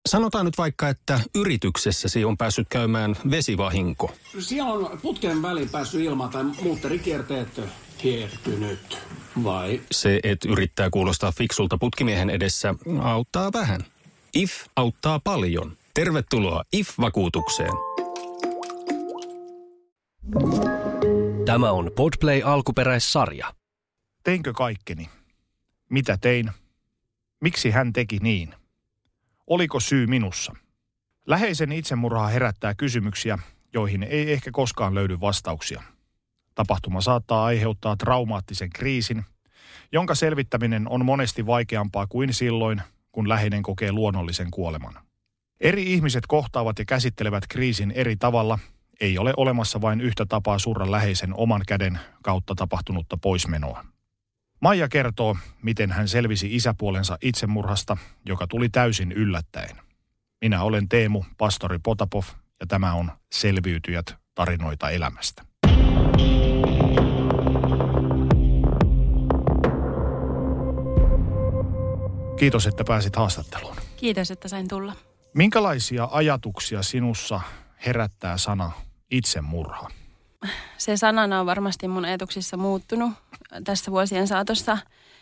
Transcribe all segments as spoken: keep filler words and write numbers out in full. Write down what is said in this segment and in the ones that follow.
Sanotaan nyt vaikka, että yrityksessäsi on päässyt käymään vesivahinko. Siellä on putken väliin päässyt ilma tai muutterikierteet hiertynyt, vai? Se, että yrittää kuulostaa fiksulta putkimiehen edessä, auttaa vähän. I F auttaa paljon. Tervetuloa I F-vakuutukseen. Tämä on Podplay alkuperäissarja. Teinkö kaikkeni? Mitä tein? Miksi hän teki niin? Oliko syy minussa? Läheisen itsemurha herättää kysymyksiä, joihin ei ehkä koskaan löydy vastauksia. Tapahtuma saattaa aiheuttaa traumaattisen kriisin, jonka selvittäminen on monesti vaikeampaa kuin silloin, kun läheinen kokee luonnollisen kuoleman. Eri ihmiset kohtaavat ja käsittelevät kriisin eri tavalla. Ei ole olemassa vain yhtä tapaa surra läheisen oman käden kautta tapahtunutta poismenoa. Maija kertoo, miten hän selvisi isäpuolensa itsemurhasta, joka tuli täysin yllättäen. Minä olen Teemu, pastori Potapov, ja tämä on Selviytyjät, tarinoita elämästä. Kiitos, että pääsit haastatteluun. Kiitos, että sain tulla. Minkälaisia ajatuksia sinussa herättää sana itsemurha? Se sanana on varmasti mun ajatuksissa muuttunut tässä vuosien saatossa.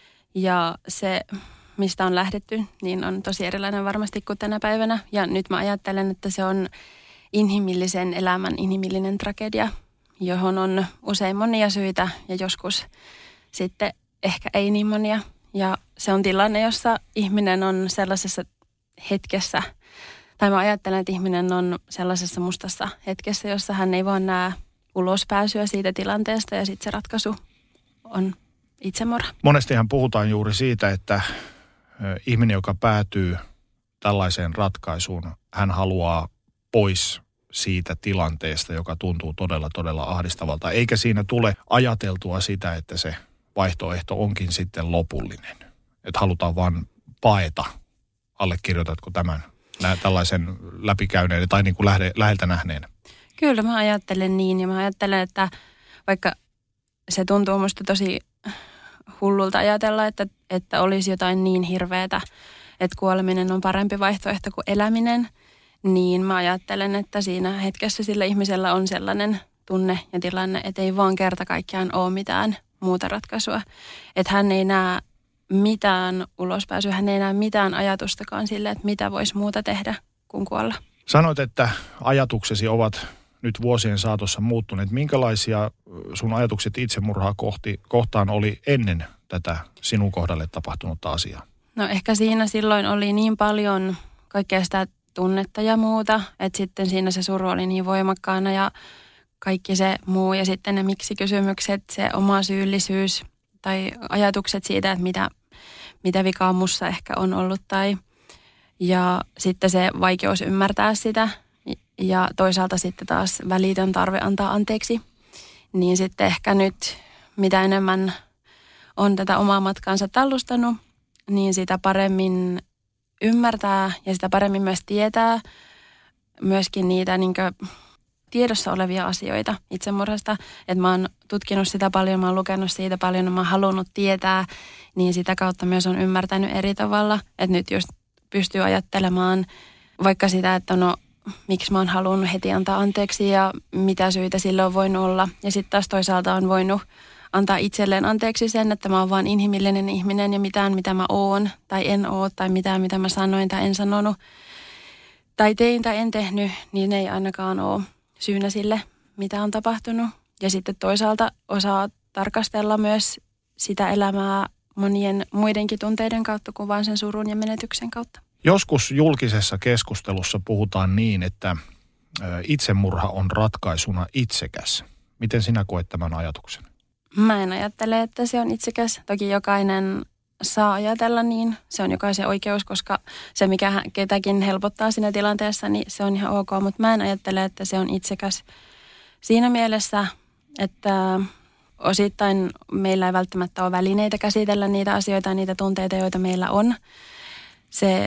Ja se, mistä on lähdetty, niin on tosi erilainen varmasti kuin tänä päivänä. Ja nyt mä ajattelen, että se on inhimillisen elämän inhimillinen tragedia, johon on usein monia syitä ja joskus sitten ehkä ei niin monia. Ja se on tilanne, jossa ihminen on sellaisessa hetkessä, tai mä ajattelen, että ihminen on sellaisessa mustassa hetkessä, jossa hän ei vaan näe ulospääsyä siitä tilanteesta ja sitten se ratkaisu on itsemurha. Monestihan puhutaan juuri siitä, että ihminen, joka päätyy tällaiseen ratkaisuun, hän haluaa pois siitä tilanteesta, joka tuntuu todella, todella ahdistavalta. Eikä siinä tule ajateltua sitä, että se vaihtoehto onkin sitten lopullinen. Että halutaan vaan paeta. Allekirjoitatko tämän nä, tällaisen läpikäyneen tai niin kuin lähde, läheltä nähneen? Kyllä mä ajattelen niin ja mä ajattelen, että vaikka se tuntuu musta tosi hullulta ajatella, että, että olisi jotain niin hirveätä, että kuoleminen on parempi vaihtoehto kuin eläminen, niin mä ajattelen, että siinä hetkessä sillä ihmisellä on sellainen tunne ja tilanne, että ei vaan kerta kaikkiaan ole mitään muuta ratkaisua. Että hän ei näe mitään ulospääsyä, hän ei näe mitään ajatustakaan sille, että mitä voisi muuta tehdä kuin kuolla. Sanoit, että ajatuksesi ovat nyt vuosien saatossa muuttuneet. Minkälaisia sun ajatukset itsemurhaa kohti, kohtaan oli ennen tätä sinun kohdalle tapahtunutta asiaa? No ehkä siinä silloin oli niin paljon kaikkea sitä tunnetta ja muuta, että sitten siinä se suru oli niin voimakkaana ja kaikki se muu ja sitten ne miksi-kysymykset, se oma syyllisyys tai ajatukset siitä, että mitä, mitä vikaa mussa ehkä on ollut tai ja sitten se vaikeus ymmärtää sitä ja toisaalta sitten taas välitön tarve antaa anteeksi. Niin sitten ehkä nyt mitä enemmän on tätä omaa matkaansa tallustanut, niin sitä paremmin ymmärtää ja sitä paremmin myös tietää myöskin niitä niin kuin tiedossa olevia asioita itsemurhasta. Että mä oon tutkinut sitä paljon, mä oon lukenut siitä paljon, mä oon halunnut tietää, niin sitä kautta myös on ymmärtänyt eri tavalla. Että nyt just pystyy ajattelemaan vaikka sitä, että no miksi mä oon halunnut heti antaa anteeksi ja mitä syitä sille on voinut olla. Ja sitten taas toisaalta on voinut antaa itselleen anteeksi sen, että mä oon vaan inhimillinen ihminen ja mitään mitä mä oon tai en oo tai mitään mitä mä sanoin tai en sanonut tai tein tai en tehnyt, niin ei ainakaan ole syynä sille, mitä on tapahtunut. Ja sitten toisaalta osaa tarkastella myös sitä elämää monien muidenkin tunteiden kautta kuin vain sen surun ja menetyksen kautta. Joskus julkisessa keskustelussa puhutaan niin, että itsemurha on ratkaisuna itsekäs. Miten sinä koet tämän ajatuksen? Mä en ajattele, että se on itsekäs. Toki jokainen saa ajatella niin. Se on jokaisen oikeus, koska se mikä ketäkin helpottaa siinä tilanteessa, niin se on ihan ok. Mutta mä en ajattele, että se on itsekäs siinä mielessä, että osittain meillä ei välttämättä ole välineitä käsitellä niitä asioita ja niitä tunteita, joita meillä on. Se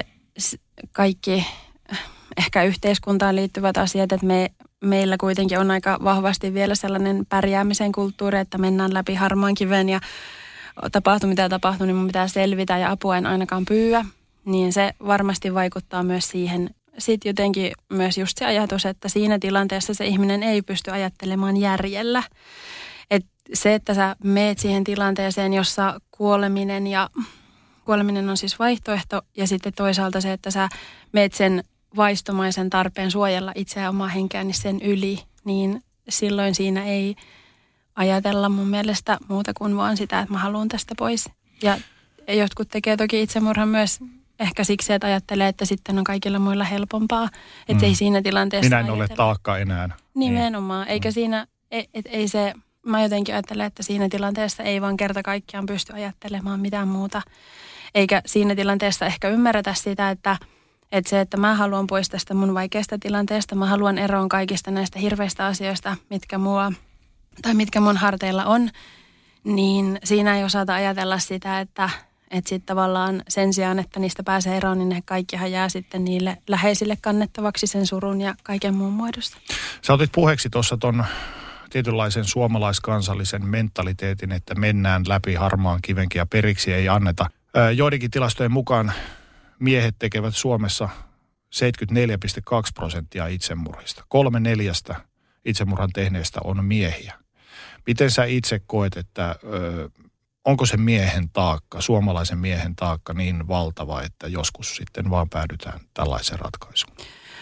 kaikki ehkä yhteiskuntaan liittyvät asiat, että me, meillä kuitenkin on aika vahvasti vielä sellainen pärjäämisen kulttuuri, että mennään läpi harmaan kiven ja tapahtuu mitä tapahtuu, niin mun pitää selvitä ja apua en ainakaan pyyä. niin se varmasti vaikuttaa myös siihen. Sitten jotenkin myös just se ajatus, että siinä tilanteessa se ihminen ei pysty ajattelemaan järjellä. Et se, että sä meet siihen tilanteeseen, jossa kuoleminen ja kuoleminen on siis vaihtoehto ja sitten toisaalta se, että sä meet sen vaistomaisen tarpeen suojella itseä omaa henkeä, niin sen yli, niin silloin siinä ei ajatella mun mielestä muuta kuin vaan sitä, että mä haluan tästä pois. Ja jotkut tekee toki itsemurhan myös ehkä siksi, että ajattelee, että sitten on kaikilla muilla helpompaa. Että mm. ei siinä tilanteessa minä en ajatella. ole taakka enää. Nimenomaan. Eikä mm. siinä, et, et, ei se, mä jotenkin ajattelen, että siinä tilanteessa ei vaan kerta kaikkiaan pysty ajattelemaan mitään muuta. Eikä siinä tilanteessa ehkä ymmärretä sitä, että, että se, että mä haluan pois tästä mun vaikeasta tilanteesta, mä haluan eroon kaikista näistä hirveistä asioista, mitkä mua, tai mitkä mun harteilla on, niin siinä ei osata ajatella sitä, että että sitten tavallaan sen sijaan, että niistä pääsee eroon, niin ne kaikkihan jää sitten niille läheisille kannettavaksi sen surun ja kaiken muun muodosta. Sä otit puheeksi tuossa ton tietynlaisen suomalaiskansallisen mentaliteetin, että mennään läpi harmaan kivenkin ja periksi ei anneta. Joidenkin tilastojen mukaan miehet tekevät Suomessa seitsemänkymmentäneljä pilkku kaksi prosenttia itsemurhista. Kolme neljästä itsemurhan tehneestä on miehiä. Miten sä itse koet, että ö, onko se miehen taakka, suomalaisen miehen taakka niin valtava, että joskus sitten vaan päädytään tällaiseen ratkaisuun?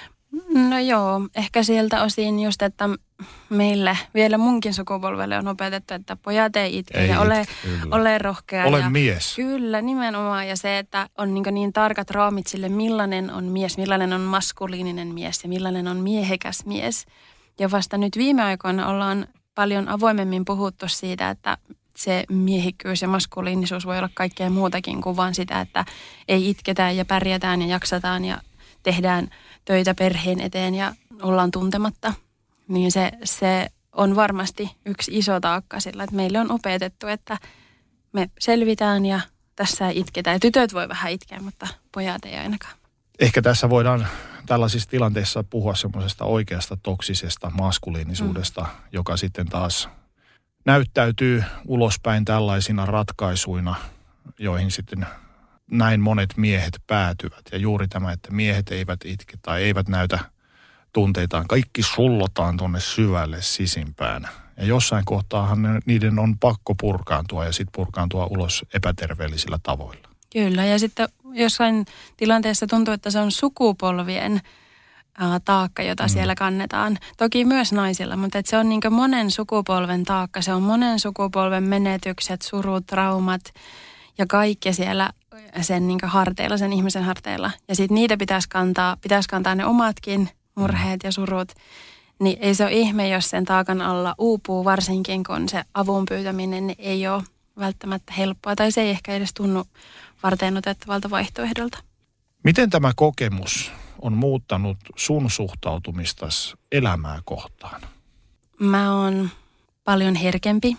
No joo, ehkä sieltä osin just, että meille, vielä munkin sukupolvelle on opetettu, että pojat ei itke ei ja ole, ole rohkea. Ole ja, mies. Kyllä, nimenomaan. Ja se, että on niin, niin tarkat raamit sille, millainen on mies, millainen on maskuliininen mies ja millainen on miehekäs mies. Ja vasta nyt viime aikoina ollaan paljon avoimemmin puhuttu siitä, että se miehikkyys ja maskuliinisuus voi olla kaikkea muutakin kuin vaan sitä, että ei itketä ja pärjätään ja jaksataan ja tehdään töitä perheen eteen ja ollaan tuntematta. Niin se, se on varmasti yksi iso taakka sillä, että meille on opetettu, että me selvitään ja tässä ei itketä. Ja tytöt voi vähän itkeä, mutta pojat ei ainakaan. Ehkä tässä voidaan tällaisissa tilanteissa puhua semmoisesta oikeasta toksisesta maskuliinisuudesta, mm. joka sitten taas näyttäytyy ulospäin tällaisina ratkaisuina, joihin sitten näin monet miehet päätyvät. Ja juuri tämä, että miehet eivät itke tai eivät näytä tunteitaan. Kaikki sullotaan tuonne syvälle sisimpään. Ja jossain kohtaahan ne, niiden on pakko purkaantua ja sitten purkaantua ulos epäterveellisillä tavoilla. Kyllä, ja sitten jossain tilanteessa tuntuu, että se on sukupolvien ää, taakka, jota mm. siellä kannetaan. Toki myös naisilla, mutta että se on niin kuin monen sukupolven taakka. Se on monen sukupolven menetykset, surut, traumat ja kaikki siellä sen niin kuin harteilla, sen ihmisen harteilla. Ja sitten niitä pitäisi kantaa, pitäisi kantaa ne omatkin murheet ja surut. Niin ei se ole ihme, jos sen taakan alla uupuu, varsinkin kun se avun pyytäminen niin ei ole välttämättä helppoa. Tai se ei ehkä edes tunnu varten otettavalta vaihtoehdolta. Miten tämä kokemus on muuttanut sun suhtautumistasi elämää kohtaan? Mä oon paljon herkempi.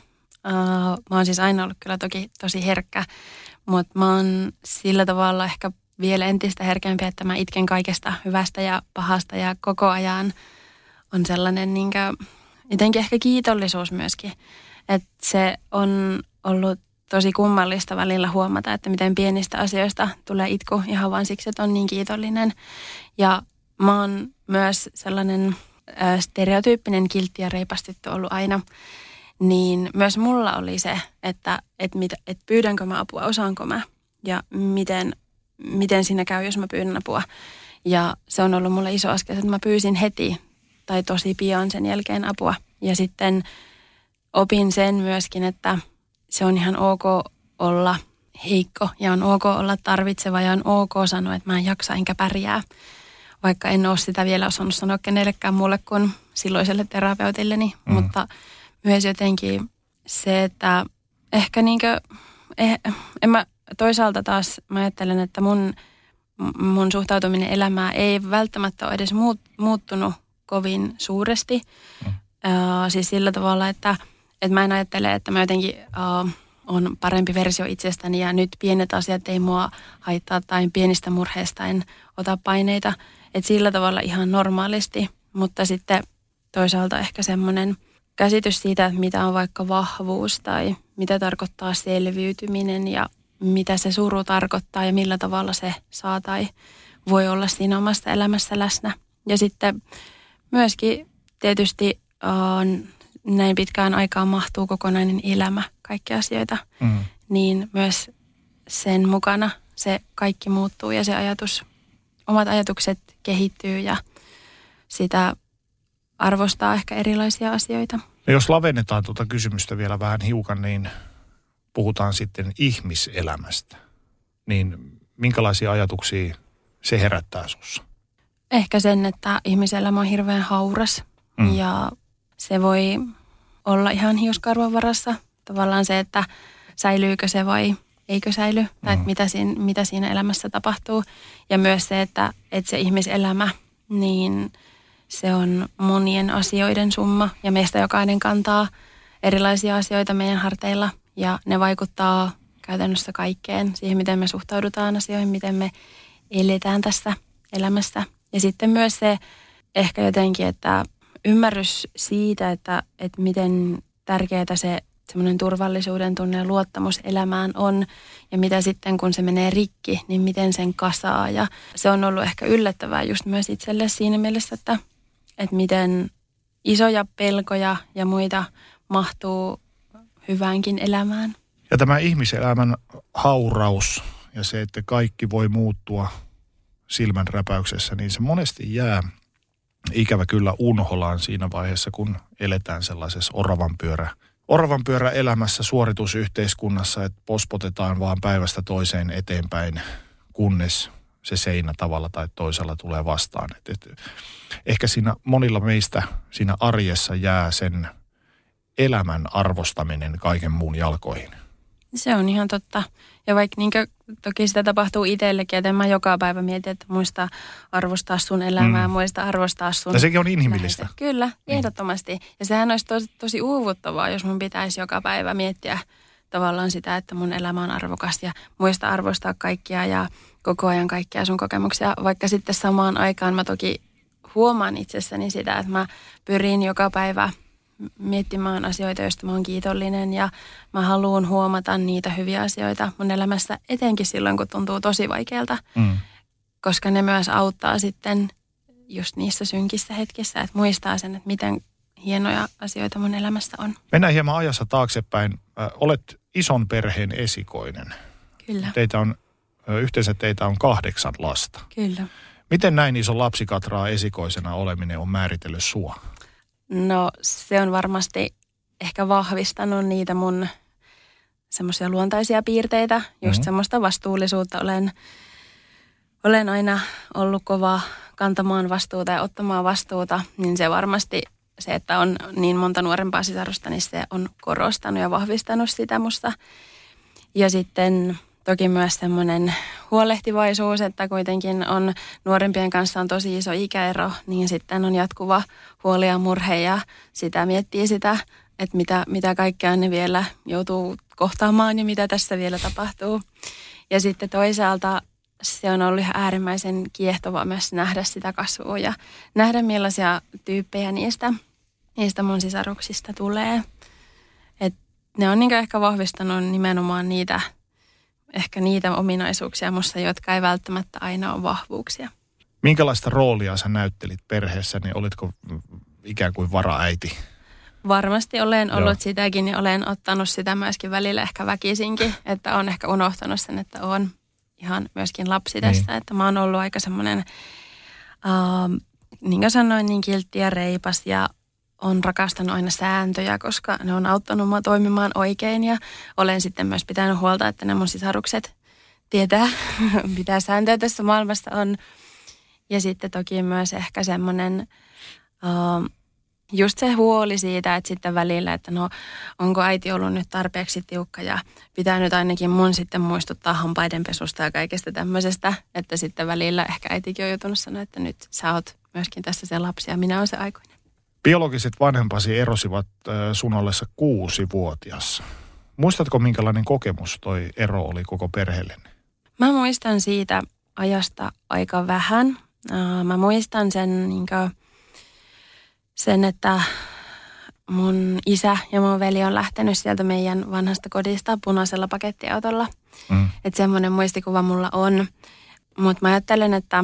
Mä oon siis aina ollut kyllä toki tosi herkkä, mutta mä oon sillä tavalla ehkä vielä entistä herkempi, että mä itken kaikesta hyvästä ja pahasta ja koko ajan on sellainen niin kuin, jotenkin ehkä kiitollisuus myöskin. Että se on ollut tosi kummallista välillä huomata, että miten pienistä asioista tulee itku ihan vaan siksi, että on niin kiitollinen. Ja mä oon myös sellainen äh, stereotyyppinen kiltti ja reipastettu ollut aina. Niin myös mulla oli se, että et mit, et pyydänkö mä apua, osaanko mä ja miten, miten siinä käy, jos mä pyydän apua. Ja se on ollut mulle iso askel, että mä pyysin heti tai tosi pian sen jälkeen apua. Ja sitten opin sen myöskin, että se on ihan ok olla heikko ja on ok olla tarvitseva ja on ok sanoa, että mä en jaksa enkä pärjää. Vaikka en ole sitä vielä osannut sanoa kenellekään muulle kuin silloiselle terapeutilleni, mm. mutta myös jotenkin se, että ehkä niinkö, eh, en mä, toisaalta taas mä ajattelen, että mun, mun suhtautuminen elämään ei välttämättä ole edes muut, muuttunut kovin suuresti. Mm. Uh, siis sillä tavalla, että, että mä en ajattele, että mä jotenkin uh, on parempi versio itsestäni ja nyt pienet asiat ei mua haittaa tai pienistä murheista en ota paineita. Että sillä tavalla ihan normaalisti, mutta sitten toisaalta ehkä semmoinen käsitys siitä, että mitä on vaikka vahvuus tai mitä tarkoittaa selviytyminen ja mitä se suru tarkoittaa ja millä tavalla se saa tai voi olla siinä omassa elämässä läsnä. Ja sitten myöskin tietysti on, näin pitkään aikaan mahtuu kokonainen elämä, kaikkia asioita, mm. niin myös sen mukana se kaikki muuttuu ja se ajatus, omat ajatukset kehittyy ja sitä arvostaa ehkä erilaisia asioita. No jos lavennetaan tuota kysymystä vielä vähän hiukan, niin puhutaan sitten ihmiselämästä. Niin minkälaisia ajatuksia se herättää sussa? Ehkä sen, että ihmiselämä on hirveän hauras mm. ja se voi olla ihan hiuskarvan varassa. Tavallaan se, että säilyykö se vai eikö säily, tai mm. mitä, siinä, mitä siinä elämässä tapahtuu. Ja myös se, että, että se ihmiselämä, niin se on monien asioiden summa ja meistä jokainen kantaa erilaisia asioita meidän harteilla ja ne vaikuttaa käytännössä kaikkeen, siihen miten me suhtaudutaan asioihin, miten me eletään tässä elämässä. Ja sitten myös se ehkä jotenkin, että ymmärrys siitä, että, että miten tärkeää se semmoinen turvallisuuden tunne ja luottamus elämään on ja mitä sitten kun se menee rikki, niin miten sen kasaa. Ja se on ollut ehkä yllättävää just myös itselle siinä mielessä, että, että miten isoja pelkoja ja muita mahtuu hyväänkin elämään. Ja tämä ihmiselämän hauraus ja se, että kaikki voi muuttua silmänräpäyksessä, niin se monesti jää ikävä kyllä unholaan siinä vaiheessa, kun eletään sellaisessa oravanpyörä, oravanpyörä elämässä suoritusyhteiskunnassa, että pospotetaan vaan päivästä toiseen eteenpäin, kunnes se seinä tavalla tai toisella tulee vastaan. Et, et, ehkä siinä monilla meistä siinä arjessa jää sen elämän arvostaminen kaiken muun jalkoihin. Se on ihan totta. Ja vaikka niinkö, toki sitä tapahtuu itsellekin, että mä joka päivä mietin, että muista arvostaa sun elämää, mm. muista arvostaa sun... Ja sekin on inhimillistä. Lähetä. Kyllä, ehdottomasti. Ja sehän olisi tosi, tosi uuvuttavaa, jos mun pitäisi joka päivä miettiä tavallaan sitä, että mun elämä on arvokas ja muista arvostaa kaikkia ja koko ajan kaikkia sun kokemuksia. Vaikka sitten samaan aikaan mä toki huomaan itsessäni sitä, että mä pyrin joka päivä miettimään asioita, joista mä oon kiitollinen ja mä haluan huomata niitä hyviä asioita mun elämässä, etenkin silloin, kun tuntuu tosi vaikealta, mm. koska ne myös auttaa sitten just niissä synkissä hetkissä, että muistaa sen, että miten hienoja asioita mun elämässä on. Mennään hieman ajassa taaksepäin. Äh, olet ison perheen esikoinen. Kyllä. Teitä on, yhteensä teitä on kahdeksan lasta. Kyllä. Miten näin iso lapsikatraa esikoisena oleminen on määritellyt sua? No se on varmasti ehkä vahvistanut niitä mun semmoisia luontaisia piirteitä, just mm-hmm. semmoista vastuullisuutta. Olen, olen aina ollut kova kantamaan vastuuta ja ottamaan vastuuta, niin se varmasti se, että on niin monta nuorempaa sisarusta, niin se on korostanut ja vahvistanut sitä musta. Ja sitten toki myös semmoinen huolehtivaisuus, että kuitenkin on nuorempien kanssa on tosi iso ikäero, niin sitten on jatkuva huoli ja murhe ja sitä miettii sitä, että mitä, mitä kaikkea ne vielä joutuu kohtaamaan ja mitä tässä vielä tapahtuu. Ja sitten toisaalta se on ollut ihan äärimmäisen kiehtovaa myös nähdä sitä kasvua ja nähdä millaisia tyyppejä niistä, niistä mun sisaruksista tulee. Et ne on niin ehkä vahvistanut nimenomaan niitä ehkä niitä ominaisuuksia musta, jotka ei välttämättä aina ole vahvuuksia. Minkälaista roolia sä näyttelit perheessä, niin olitko ikään kuin varaäiti? Varmasti olen ollut Joo. sitäkin ja olen ottanut sitä myöskin välillä ehkä väkisinkin, että olen ehkä unohtanut sen, että olen ihan myöskin lapsi tästä. Niin. Että mä oon ollut aika semmoinen, äh, niin kuin sanoin, niin kiltti ja reipas ja on rakastanut aina sääntöjä, koska ne on auttanut mua toimimaan oikein ja olen sitten myös pitänyt huolta, että ne mun sisarukset tietää, mitä sääntöjä tässä maailmassa on. Ja sitten toki myös ehkä semmoinen, uh, just se huoli siitä, että sitten välillä, että no onko äiti ollut nyt tarpeeksi tiukka ja pitää nyt ainakin mun sitten muistuttaa hampaidenpesusta ja kaikesta tämmöisestä, että sitten välillä ehkä äitikin on joutunut sanoa, että nyt sä oot myöskin tässä se lapsi ja minä olen se aikuinen. Biologiset vanhempasi erosivat sun ollessa kuusivuotias. Muistatko, minkälainen kokemus toi ero oli koko perheelle? Mä muistan siitä ajasta aika vähän. Mä muistan sen, niin kuin, sen että mun isä ja mun veli on lähtenyt sieltä meidän vanhasta kodista punaisella pakettiautolla. Mm. Että semmoinen muistikuva mulla on. Mutta mä ajattelen, että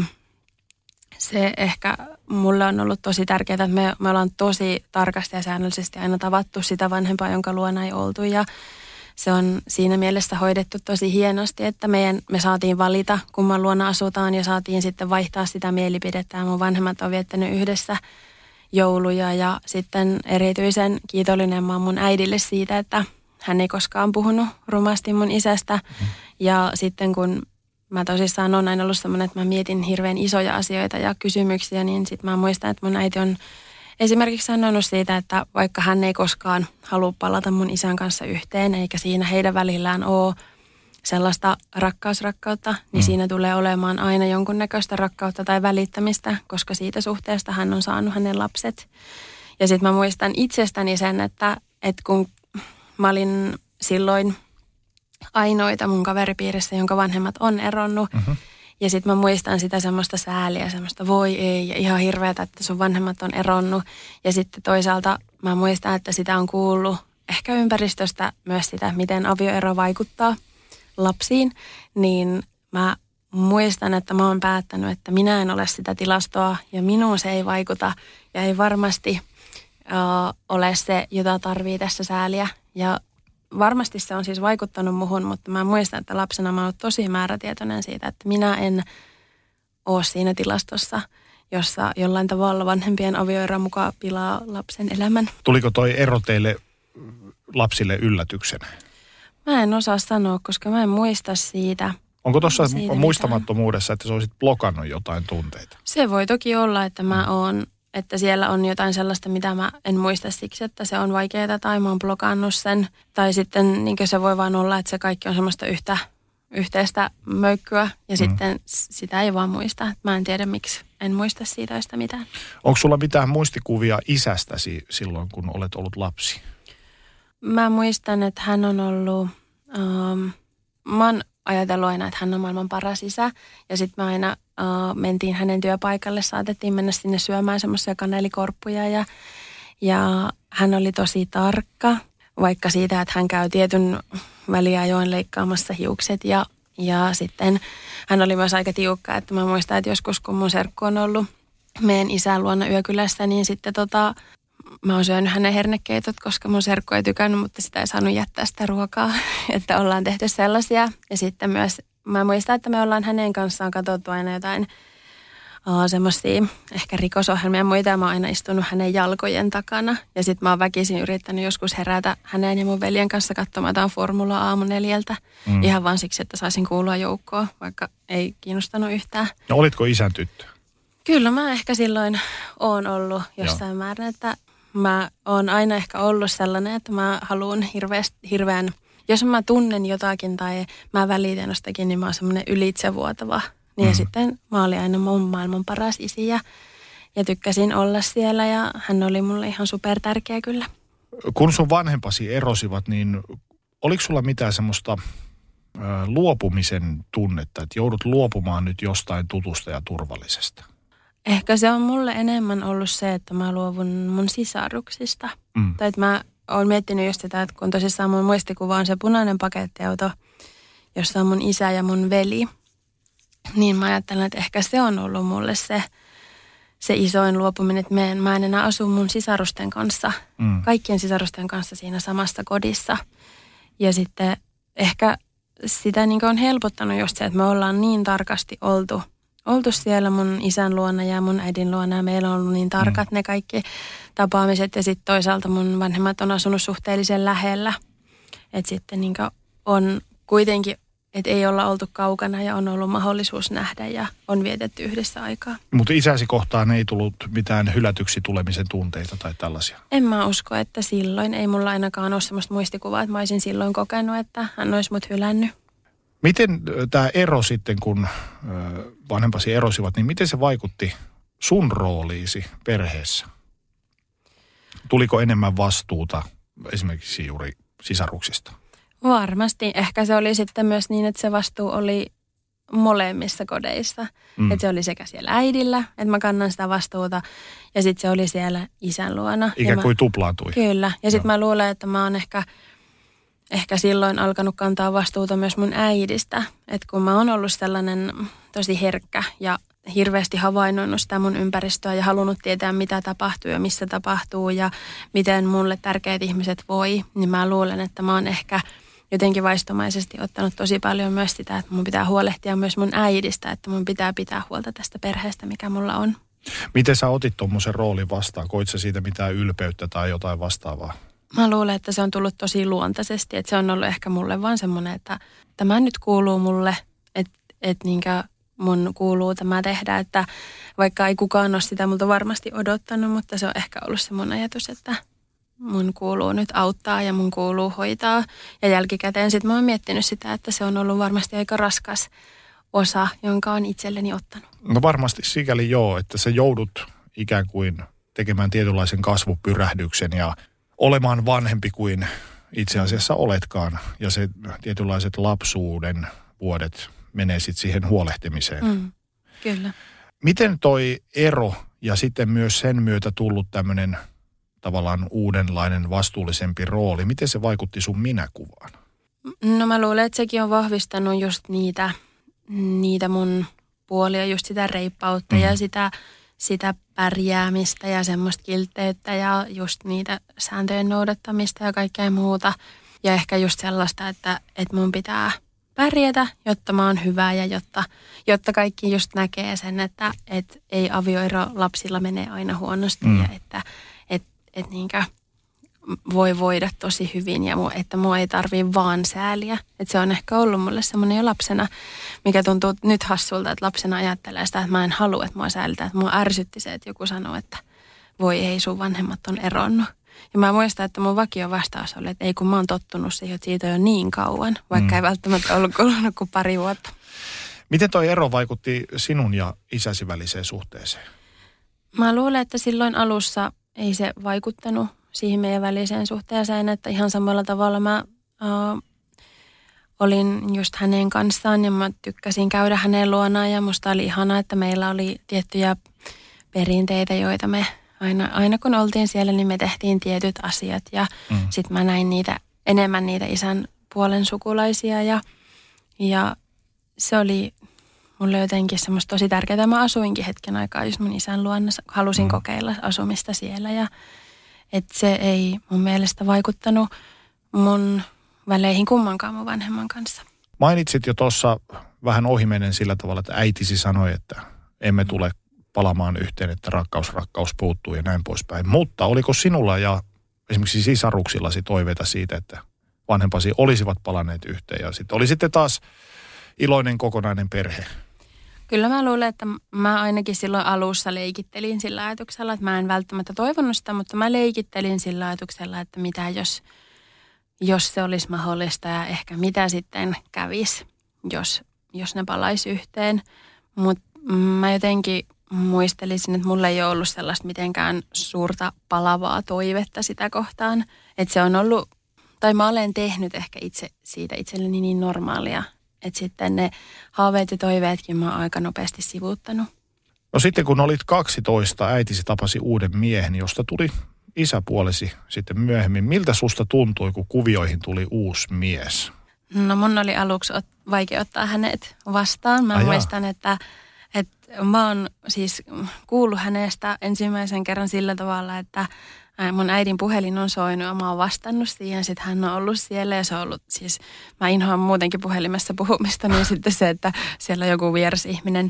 se ehkä mulle on ollut tosi tärkeää, että me, me ollaan tosi tarkasti ja säännöllisesti aina tavattu sitä vanhempaa, jonka luona ei oltu. Ja se on siinä mielessä hoidettu tosi hienosti, että meidän, me saatiin valita, kumman luona asutaan ja saatiin sitten vaihtaa sitä mielipidettä. Ja mun vanhemmat on viettänyt yhdessä jouluja ja sitten erityisen kiitollinen mä oon mun äidille siitä, että hän ei koskaan puhunut rumasti mun isästä. Mm. Ja sitten kun mä tosissaan on aina ollut semmoinen, että mä mietin hirveän isoja asioita ja kysymyksiä, niin sitten mä muistan, että mun äiti on esimerkiksi sanonut siitä, että vaikka hän ei koskaan halua palata mun isän kanssa yhteen, eikä siinä heidän välillään ole sellaista rakkausrakkautta, niin mm. siinä tulee olemaan aina jonkunnäköistä rakkautta tai välittämistä, koska siitä suhteesta hän on saanut hänen lapset. Ja sitten mä muistan itsestäni sen, että, että kun mä olin silloin ainoita mun kaveripiirissä, jonka vanhemmat on eronnut, mm-hmm. ja sitten mä muistan sitä semmoista sääliä, semmoista voi ei, ja ihan hirveätä, että sun vanhemmat on eronnut. Ja sitten toisaalta mä muistan, että sitä on kuullut ehkä ympäristöstä myös sitä, miten avioero vaikuttaa lapsiin, niin mä muistan, että mä oon päättänyt, että minä en ole sitä tilastoa ja minuun se ei vaikuta ja ei varmasti uh, ole se, jota tarvii tässä sääliä. Ja varmasti se on siis vaikuttanut muhun, mutta mä muistan, että lapsena mä oon ollut tosi määrätietoinen siitä, että minä en ole siinä tilastossa, jossa jollain tavalla vanhempien avioero mukaan pilaa lapsen elämän. Tuliko toi ero teille lapsille yllätyksenä? Mä en osaa sanoa, koska mä en muista siitä. Onko tuossa muistamattomuudessa, että sä olisit blokannut jotain tunteita? Se voi toki olla, että mä oon, että siellä on jotain sellaista, mitä mä en muista siksi, että se on vaikeaa tai mä oon blokannut sen. Tai sitten niin se voi vaan olla, että se kaikki on semmoista yhtä, yhteistä möykkyä ja mm. sitten sitä ei vaan muista. Mä en tiedä, miksi en muista siitä sitä mitään. Onko sulla mitään muistikuvia isästäsi silloin, kun olet ollut lapsi? Mä muistan, että hän on ollut, um, mä oon ajatellut aina, että hän on maailman paras isä. Ja sitten me aina uh, mentiin hänen työpaikalle, saatettiin mennä sinne syömään semmoisia kanelikorppuja. Ja, ja hän oli tosi tarkka, vaikka siitä, että hän käy tietyn väliajoin leikkaamassa hiukset. Ja, ja sitten hän oli myös aika tiukka, että mä muistan, että joskus kun mun serkku on ollut meidän isän luona yökylässä, niin sitten tota... Mä oon syönyt hänen hernekeitot, koska mun serkku ei tykännyt, mutta sitä ei saanut jättää sitä ruokaa, että ollaan tehty sellaisia. Ja sitten myös, mä muistan, että me ollaan hänen kanssaan katsottu aina jotain uh, semmoisia ehkä rikosohjelmia ja muita. Ja mä oon aina istunut hänen jalkojen takana. Ja sitten mä oon väkisin yrittänyt joskus herätä hänen ja mun veljen kanssa katsomaan jotain formulaa aamu neljältä. Mm. Ihan vaan siksi, että saisin kuulua joukkoon, vaikka ei kiinnostanut yhtään. No olitko isän tyttö? Kyllä mä ehkä silloin oon ollut jossain Joo. määrin, että mä oon aina ehkä ollut sellainen, että mä haluan hirveän, jos mä tunnen jotakin tai mä välitän jostakin, niin mä oon semmoinen ylitsevuotava. Niin mm. ja sitten mä olin aina mun maailman paras isi ja, ja tykkäsin olla siellä ja hän oli mulle ihan super tärkeä kyllä. Kun sun vanhempasi erosivat, niin oliko sulla mitään semmoista ö, luopumisen tunnetta, että joudut luopumaan nyt jostain tutusta ja turvallisesta? Ehkä se on mulle enemmän ollut se, että mä luovun mun sisaruksista. Mm. Tai että mä oon miettinyt just sitä, että kun tosissaan mun muistikuva on se punainen pakettiauto, jossa on mun isä ja mun veli, niin mä ajattelen, että ehkä se on ollut mulle se, se isoin luopuminen, että mä en, mä en enää asu mun sisarusten kanssa, mm. kaikkien sisarusten kanssa siinä samassa kodissa. Ja sitten ehkä sitä niin kuin on helpottanut just se, että me ollaan niin tarkasti oltu oltu siellä mun isän luona ja mun äidin luona ja meillä on ollut niin tarkat mm. ne kaikki tapaamiset ja sitten toisaalta mun vanhemmat on asunut suhteellisen lähellä. Että sitten niin on kuitenkin, että ei olla oltu kaukana ja on ollut mahdollisuus nähdä ja on vietetty yhdessä aikaa. Mutta isäsi kohtaan ei tullut mitään hylätyksi tulemisen tunteita tai tällaisia? En mä usko, että silloin. Ei mulla ainakaan ole semmoista muistikuvaa, että mä olisin silloin kokenut, että hän olisi mut hylännyt. Miten tämä ero sitten, kun vanhempasi erosivat, niin miten se vaikutti sun rooliisi perheessä? Tuliko enemmän vastuuta esimerkiksi juuri sisaruksista? Varmasti. Ehkä se oli sitten myös niin, että se vastuu oli molemmissa kodeissa. Mm. Että se oli sekä siellä äidillä, että mä kannan sitä vastuuta. Ja sitten se oli siellä isän luona. Ikään kuin mä, tuplaantui. Kyllä. Ja sitten mä luulen, että mä oon ehkä, ehkä silloin alkanut kantaa vastuuta myös mun äidistä. Että kun mä oon ollut sellainen tosi herkkä ja hirveästi havainnoinut sitä mun ympäristöä ja halunnut tietää, mitä tapahtuu ja missä tapahtuu ja miten mulle tärkeät ihmiset voi, niin mä luulen, että mä oon ehkä jotenkin vaistomaisesti ottanut tosi paljon myös sitä, että mun pitää huolehtia myös mun äidistä, että mun pitää pitää huolta tästä perheestä, mikä mulla on. Miten sä otit tuommoisen roolin vastaan? Koit sä siitä mitään ylpeyttä tai jotain vastaavaa? Mä luulen, että se on tullut tosi luontaisesti, että se on ollut ehkä mulle vaan semmoinen, että tämä nyt kuuluu mulle, että, että niinkä mun kuuluu tämä tehdä, että vaikka ei kukaan ole sitä multa varmasti odottanut, mutta se on ehkä ollut se mun ajatus, että mun kuuluu nyt auttaa ja mun kuuluu hoitaa. Ja jälkikäteen sitten mä oon miettinyt sitä, että se on ollut varmasti aika raskas osa, jonka on itselleni ottanut. No varmasti sikäli joo, että sä joudut ikään kuin tekemään tietynlaisen kasvupyrähdyksen ja olemaan vanhempi kuin itse asiassa oletkaan. Ja se tietynlaiset lapsuuden vuodet menee sitten siihen huolehtimiseen. Mm, kyllä. Miten toi ero ja sitten myös sen myötä tullut tämmöinen tavallaan uudenlainen vastuullisempi rooli, miten se vaikutti sun minäkuvaan? No mä luulen, että sekin on vahvistanut just niitä, niitä mun puolia, just sitä reippautta mm. ja sitä, sitä pärjäämistä ja semmoista kiltteyttä ja just niitä sääntöjen noudattamista ja kaikkea muuta. Ja ehkä just sellaista, että, että mun pitää pärjätä, jotta mä oon hyvä ja jotta, jotta kaikki just näkee sen, että et ei avioero lapsilla menee aina huonosti mm. ja että et, et niinkö voi voida tosi hyvin ja mu, että mua ei tarvii vaan sääliä. Että se on ehkä ollut mulle semmoinen jo lapsena, mikä tuntuu nyt hassulta, että lapsena ajattelee sitä, että mä en halua, että mua säälitään. Että mua ärsytti se, että joku sanoo, että voi ei, sun vanhemmat on eronnut. Ja mä muistan, että mun vakio vastaus oli, että ei kun mä oon tottunut siihen, että siitä on jo niin kauan, vaikka mm. ei välttämättä ollut kulunut kuin pari vuotta. Miten toi ero vaikutti sinun ja isäsi väliseen suhteeseen? Mä luulen, että silloin alussa ei se vaikuttanut siihen meidän väliseen suhteeseen, että ihan samalla tavalla mä äh, olin just hänen kanssaan ja mä tykkäsin käydä hänen luonaan ja musta oli ihanaa, että meillä oli tiettyjä perinteitä, joita me Aina, aina kun oltiin siellä, niin me tehtiin tietyt asiat ja mm. sitten mä näin niitä, enemmän niitä isän puolen sukulaisia ja, ja se oli mulle jotenkin semmoista tosi tärkeää. Mä asuinkin hetken aikaa just mun isän luona, halusin mm. kokeilla asumista siellä ja että se ei mun mielestä vaikuttanut mun väleihin kummankaan mun vanhemman kanssa. Mainitsit jo tuossa vähän ohimennen sillä tavalla, että äitisi sanoi, että emme tule palamaan yhteen, että rakkaus, rakkaus puuttuu ja näin poispäin. Mutta oliko sinulla ja esimerkiksi sisaruksillasi toiveita siitä, että vanhempasi olisivat palanneet yhteen ja sitten oli sitten taas iloinen kokonainen perhe? Kyllä mä luulen, että mä ainakin silloin alussa leikittelin sillä ajatuksella, että mä en välttämättä toivonut sitä, mutta mä leikittelin sillä ajatuksella, että mitä jos, jos se olisi mahdollista ja ehkä mitä sitten kävisi, jos, jos ne palaisi yhteen. Mutta mä jotenkin muistelisin, että mulla ei ole ollut sellaista mitenkään suurta palavaa toivetta sitä kohtaan. Että se on ollut, tai mä olen tehnyt ehkä itse siitä itselleni niin normaalia, että sitten ne haaveet ja toiveetkin mä oon aika nopeasti sivuuttanut. No sitten kun olit kaksitoista, äitisi tapasi uuden miehen, josta tuli isäpuolesi sitten myöhemmin. Miltä susta tuntui, kun kuvioihin tuli uusi mies? No mun oli aluksi vaikea ottaa hänet vastaan. Mä Ai muistan, että Että mä oon siis kuullut hänestä ensimmäisen kerran sillä tavalla, että mun äidin puhelin on soinut ja mä oon vastannut siihen. Sitten hän on ollut siellä ja se on ollut siis, mä inhoan muutenkin puhelimessa puhumista, niin sitten se, että siellä on joku vieras ihminen.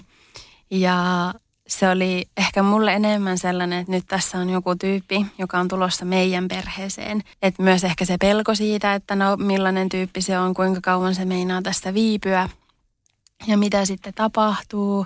Ja se oli ehkä mulle enemmän sellainen, että nyt tässä on joku tyyppi, joka on tulossa meidän perheeseen. Että myös ehkä se pelko siitä, että no millainen tyyppi se on, kuinka kauan se meinaa tässä viipyä ja mitä sitten tapahtuu.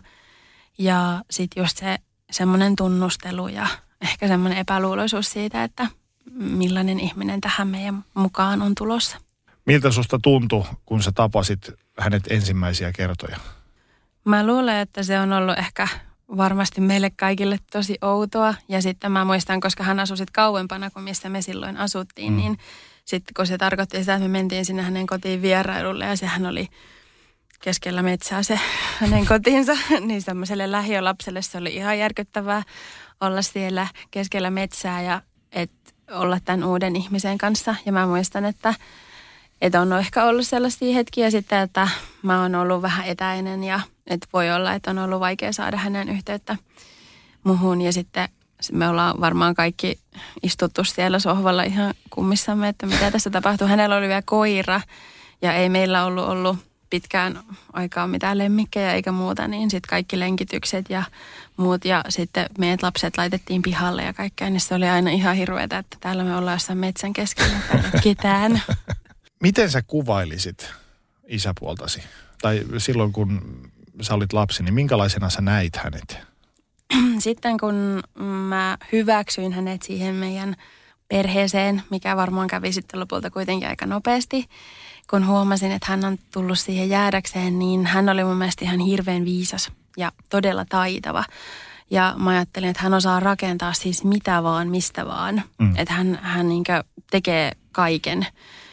Ja sitten just se semmoinen tunnustelu ja ehkä semmoinen epäluuloisuus siitä, että millainen ihminen tähän meidän mukaan on tulossa. Miltä susta tuntui, kun sä tapasit hänet ensimmäisiä kertoja? Mä luulen, että se on ollut ehkä varmasti meille kaikille tosi outoa. Ja sitten mä muistan, koska hän asui sitten kauempana kuin missä me silloin asuttiin, mm. niin sitten kun se tarkoitti sitä, että me mentiin sinne hänen kotiin vierailulle ja sehän oli keskellä metsää se hänen kotinsa, niin semmoiselle lähiölapselle se oli ihan järkyttävää olla siellä keskellä metsää ja et olla tämän uuden ihmisen kanssa. Ja mä muistan, että, että on ehkä ollut sellaisia hetkiä sitten, että mä oon ollut vähän etäinen ja että voi olla, että on ollut vaikea saada hänen yhteyttä muhun. Ja sitten me ollaan varmaan kaikki istuttu siellä sohvalla ihan kummissamme, että mitä tässä tapahtuu. Hänellä oli vielä koira ja ei meillä ollut ollut pitkään aikaa mitään lemmikkejä eikä muuta, niin sitten kaikki lenkitykset ja muut ja sitten meidät lapset laitettiin pihalle ja kaikkea, niin se oli aina ihan hirveätä, että täällä me ollaan jossain metsän keskellä ketään. Miten sä kuvailisit isäpuoltasi? Tai silloin kun sä olit lapsi, niin minkälaisena sä näit hänet? Sitten kun mä hyväksyin hänet siihen meidän perheeseen, mikä varmaan kävi sitten lopulta kuitenkin aika nopeasti, kun huomasin, että hän on tullut siihen jäädäkseen, niin hän oli mun mielestä ihan hirveän viisas ja todella taitava. Ja mä ajattelin, että hän osaa rakentaa siis mitä vaan, mistä vaan. Mm. Että hän, hän niinkö tekee kaiken.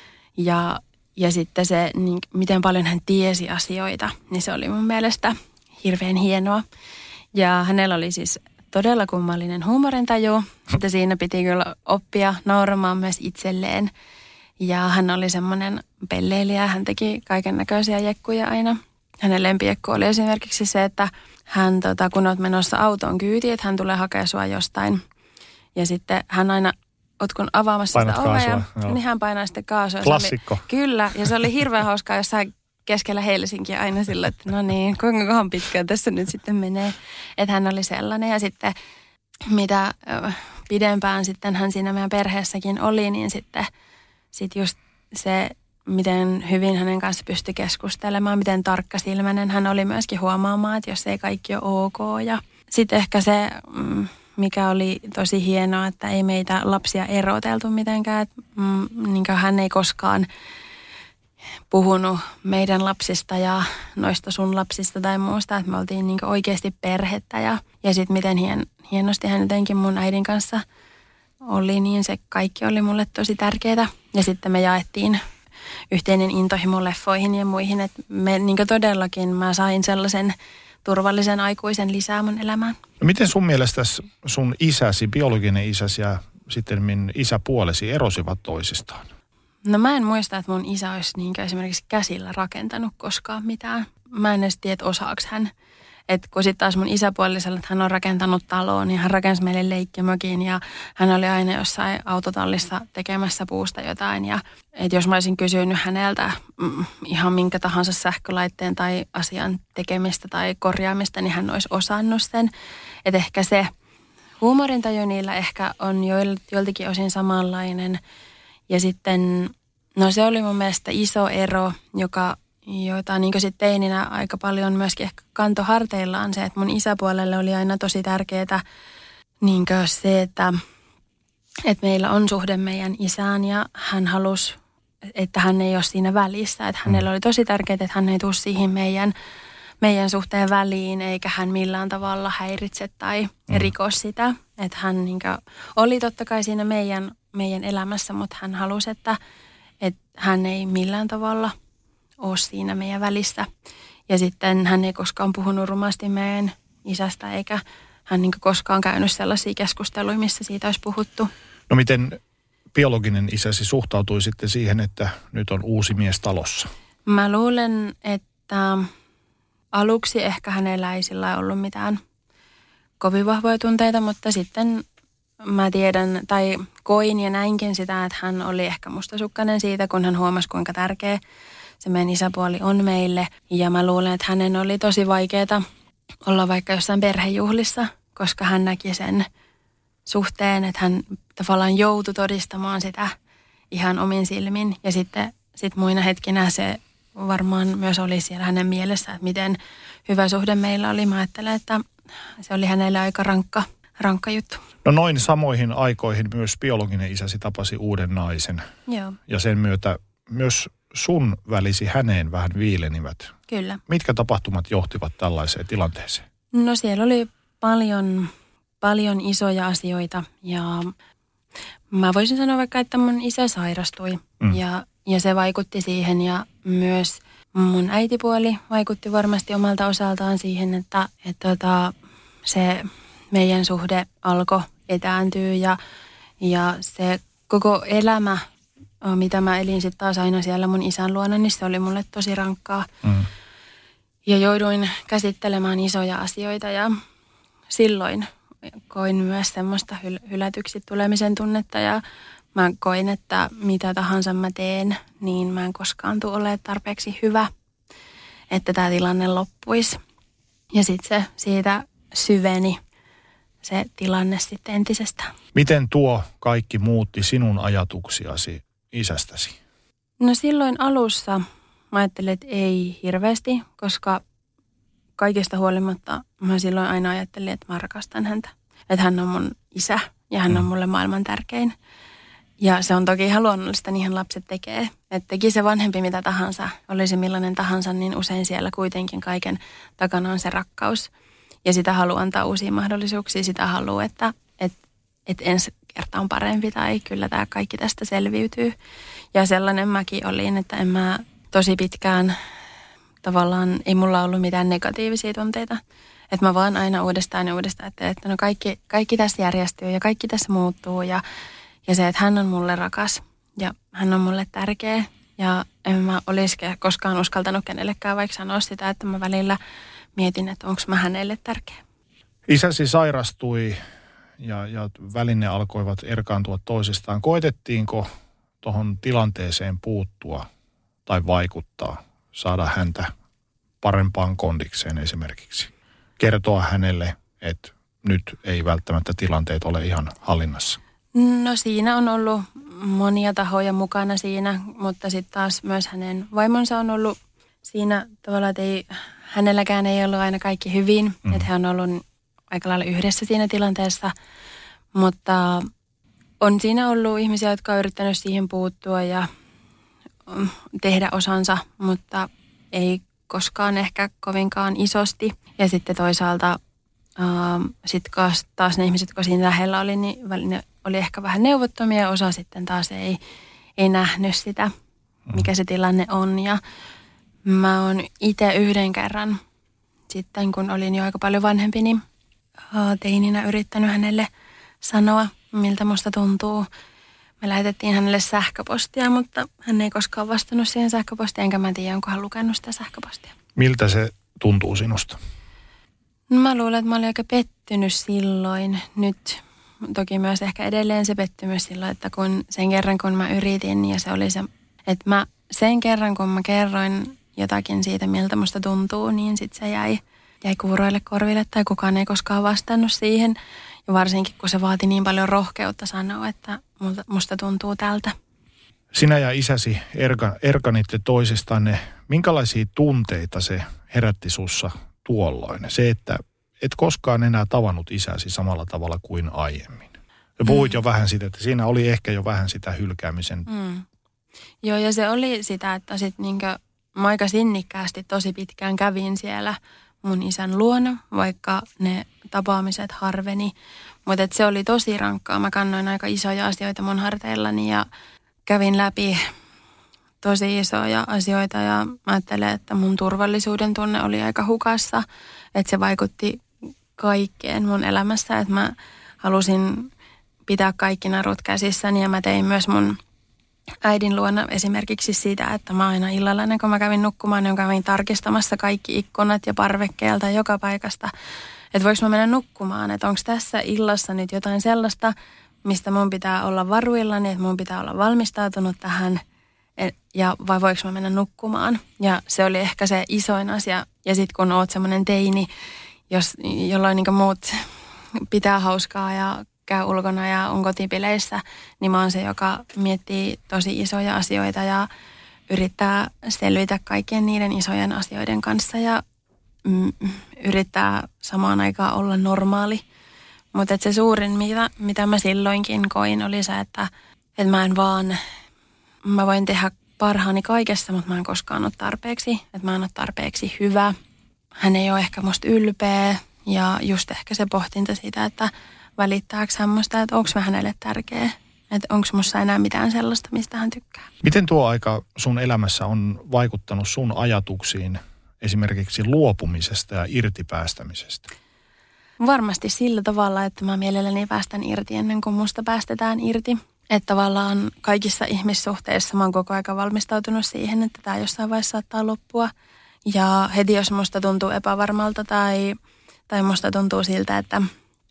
Ja, ja sitten se, niin, miten paljon hän tiesi asioita, niin se oli mun mielestä hirveän hienoa. Ja hänellä oli siis todella kummallinen huumorintaju, että siinä piti kyllä oppia nauramaan myös itselleen. Ja hän oli semmoinen pelleilijä, hän teki kaiken näköisiä jekkuja aina. Hänen lempijekku oli esimerkiksi se, että hän, tota, kun olet menossa autoon kyytiin, että hän tulee hakemaan sua jostain. Ja sitten hän aina, oot kun avaamassa Painat sitä ovea, kaasua, niin hän painaa sitten kaasua. Klassikko. Oli, kyllä, ja se oli hirveän hauskaa jossain keskellä Helsinkiä aina sillä, että no niin, kuinka kohan pitkään tässä nyt sitten menee. Että hän oli sellainen ja sitten mitä pidempään sitten hän siinä meidän perheessäkin oli, niin sitten sitten just se, miten hyvin hänen kanssa pystyi keskustelemaan, miten tarkkasilmäinen hän oli myöskin huomaamaan, että jos ei kaikki ole ok. Ja sitten ehkä se, mikä oli tosi hienoa, että ei meitä lapsia eroteltu mitenkään. Että, niin hän ei koskaan puhunut meidän lapsista ja noista sun lapsista tai muusta, että me oltiin niin oikeasti perhettä. Ja, ja sitten miten hien, hienosti hän jotenkin mun äidin kanssa oli, niin se kaikki oli mulle tosi tärkeää. Ja sitten me jaettiin yhteinen intohimo leffoihin ja muihin, että me niin todellakin mä sain sellaisen turvallisen aikuisen lisää mun elämään. No miten sun mielestä sun isäsi, biologinen isäsi ja sitten min isäpuolesi erosivat toisistaan? No mä en muista, että mun isä olisi niin esimerkiksi käsillä rakentanut koskaan mitään. Mä en edes tiedä, että osaako hän. Että kun sitten taas mun isäpuolisella, että hän on rakentanut taloon, niin hän rakensi meille leikkimökin ja hän oli aina jossain autotallissa tekemässä puusta jotain. Ja että jos mä olisin kysynyt häneltä mm, ihan minkä tahansa sähkölaitteen tai asian tekemistä tai korjaamista, niin hän olisi osannut sen. Että ehkä se huumorintaju niillä ehkä on joiltakin osin samanlainen. Ja sitten, no se oli mun mielestä iso ero, joka jota niin sitten teininä aika paljon myöskin ehkä kanto harteillaan se, että mun isäpuolelle oli aina tosi tärkeää niin se, että, että meillä on suhde meidän isään ja hän halusi, että hän ei ole siinä välissä. Että hänellä oli tosi tärkeää, että hän ei tule siihen meidän, meidän suhteen väliin eikä hän millään tavalla häiritse tai riko sitä. Että hän niin oli totta kai siinä meidän, meidän elämässä, mutta hän halusi, että, että hän ei millään tavalla ole siinä meidän välissä. Ja sitten hän ei koskaan puhunut rumasti meidän isästä, eikä hän niin koskaan käynyt sellaisia keskusteluja, missä siitä olisi puhuttu. No miten biologinen isäsi suhtautui sitten siihen, että nyt on uusi mies talossa? Mä luulen, että aluksi ehkä hänellä ei sillä ollut mitään kovin vahvoja tunteita, mutta sitten mä tiedän tai koin ja näinkin sitä, että hän oli ehkä mustasukkainen siitä, kun hän huomasi, kuinka tärkeä se meidän isäpuoli on meille. Ja mä luulen, että hänen oli tosi vaikeaa olla vaikka jossain perhejuhlissa, koska hän näki sen suhteen, että hän tavallaan joutui todistamaan sitä ihan omin silmin. Ja sitten sit muina hetkinä se varmaan myös oli siellä hänen mielessä, että miten hyvä suhde meillä oli. Mä ajattelen, että se oli hänelle aika rankka, rankka juttu. No noin samoihin aikoihin myös biologinen isäsi tapasi uuden naisen. Joo. Ja sen myötä myös sun välisi häneen vähän viilenivät. Kyllä. Mitkä tapahtumat johtivat tällaiseen tilanteeseen? No siellä oli paljon, paljon isoja asioita ja mä voisin sanoa vaikka, että mun isä sairastui mm. ja, ja se vaikutti siihen ja myös mun äitipuoli vaikutti varmasti omalta osaltaan siihen, että, että tota, se meidän suhde alkoi etääntyä ja, ja se koko elämä, mitä mä elin sitten taas aina siellä mun isän luona, niin se oli mulle tosi rankkaa. Mm. Ja jouduin käsittelemään isoja asioita ja silloin koin myös semmoista hyl- hylätyksi tulemisen tunnetta ja mä koin, että mitä tahansa mä teen, niin mä en koskaan tule olemaan tarpeeksi hyvä, että tämä tilanne loppuisi. Ja sitten se siitä syveni se tilanne sitten entisestään. Miten tuo kaikki muutti sinun ajatuksiasi isästäsi? No silloin alussa mä ajattelin, että ei hirveästi, koska kaikesta huolimatta mä silloin aina ajattelin, että mä rakastan häntä. Että hän on mun isä ja hän on mulle maailman tärkein. Ja se on toki ihan luonnollista, niinhän lapset tekee. Että teki se vanhempi mitä tahansa, olisi millainen tahansa, niin usein siellä kuitenkin kaiken takana on se rakkaus. Ja sitä haluaa antaa uusia mahdollisuuksia, sitä haluaa, että, että, että ensi kerta on parempi tai kyllä tämä kaikki tästä selviytyy. Ja sellainen mäkin olin, että en mä tosi pitkään tavallaan, ei mulla ollut mitään negatiivisia tunteita. Että mä vaan aina uudestaan ja uudestaan, että, että no kaikki, kaikki tässä järjestyy ja kaikki tässä muuttuu ja Ja se, että hän on mulle rakas ja hän on mulle tärkeä. Ja en mä olisi koskaan uskaltanut kenellekään vaikka sanoa sitä, että mä välillä mietin, että onko mä hänelle tärkeä. Isäsi sairastui ja, ja väline alkoivat erkaantua toisistaan. Koetettiinko tuohon tilanteeseen puuttua tai vaikuttaa, saada häntä parempaan kondikseen esimerkiksi? Kertoa hänelle, että nyt ei välttämättä tilanteet ole ihan hallinnassa. No siinä on ollut monia tahoja mukana siinä, mutta sitten taas myös hänen vaimonsa on ollut siinä tavallaan, että ei, hänelläkään ei ollut aina kaikki hyvin. Mm. Että he on ollut aika lailla yhdessä siinä tilanteessa, mutta on siinä ollut ihmisiä, jotka on yrittänyt siihen puuttua ja tehdä osansa, mutta ei koskaan ehkä kovinkaan isosti. Ja sitten toisaalta uh, sitten taas ne ihmiset, jotka siinä lähellä oli, niin ne oli ehkä vähän neuvottomia ja osa sitten taas ei, ei nähnyt sitä, mikä se tilanne on. Ja mä oon itse yhden kerran sitten, kun olin jo aika paljon vanhempi, niin teininä yrittänyt hänelle sanoa, miltä musta tuntuu. Me lähetettiin hänelle sähköpostia, mutta hän ei koskaan vastannut siihen sähköpostiin, enkä mä tiedä, onko hän lukenut sitä sähköpostia. Miltä se tuntuu sinusta? Mä luulen, että mä olin aika pettynyt silloin. Nyt toki myös ehkä edelleen se pettymys silloin, että kun sen kerran kun mä yritin ja se oli se, että mä sen kerran kun mä kerroin jotakin siitä, miltä musta tuntuu, niin sitten se jäi, jäi kuuroille korville tai kukaan ei koskaan vastannut siihen. Ja varsinkin kun se vaati niin paljon rohkeutta sanoa, että musta tuntuu tältä. Sinä ja isäsi erka, erkanitte toisistanne. Minkälaisia tunteita se herätti sussa tuolloin? Se, että et koskaan enää tavannut isäsi samalla tavalla kuin aiemmin. Ja puhuit mm. jo vähän siitä, että siinä oli ehkä jo vähän sitä hylkäämisen. Mm. Joo, ja se oli sitä, että sitten niinkö mä aika sinnikkäästi tosi pitkään kävin siellä mun isän luona, vaikka ne tapaamiset harveni. Mutta se oli tosi rankkaa. Mä kannoin aika isoja asioita mun harteillani ja kävin läpi tosi isoja asioita ja mä ajattelen, että mun turvallisuuden tunne oli aika hukassa. Että se vaikutti kaikkeen mun elämässä, että mä halusin pitää kaikki narut käsissäni ja mä tein myös mun äidin luona esimerkiksi sitä, että mä aina illalla ennen kuin mä kävin nukkumaan, niin kävin tarkistamassa kaikki ikkunat ja parvekkeelta joka paikasta, että voiko mä mennä nukkumaan, että onko tässä illassa nyt jotain sellaista, mistä mun pitää olla varuillani, että mun pitää olla valmistautunut tähän ja vai voiko mä mennä nukkumaan. Ja se oli ehkä se isoin asia. Ja sitten kun oot semmoinen teini, jos, jolloin niin muut pitää hauskaa ja käy ulkona ja on kotipileissä, niin mä oon se, joka miettii tosi isoja asioita ja yrittää selvitä kaikkien niiden isojen asioiden kanssa ja mm, yrittää samaan aikaan olla normaali. Mutta se suurin, mitä, mitä mä silloinkin koin, oli se, että, että mä en vaan, mä voin tehdä parhaani kaikessa, mutta mä en koskaan ole tarpeeksi, että mä en ole tarpeeksi hyvä. Hän ei ole ehkä musta ylpeä ja just ehkä se pohtinta siitä, että välittääkö hän musta, että onko mä hänelle tärkeä. että onko musta enää mitään sellaista, mistä hän tykkää. Miten tuo aika sun elämässä on vaikuttanut sun ajatuksiin esimerkiksi luopumisesta ja irtipäästämisestä? Varmasti sillä tavalla, että mä mielelläni päästän irti ennen kuin musta päästetään irti. Että tavallaan kaikissa ihmissuhteissa mä oon koko ajan valmistautunut siihen, että tämä jossain vaiheessa saattaa loppua. Ja heti jos musta tuntuu epävarmalta tai, tai musta tuntuu siltä, että,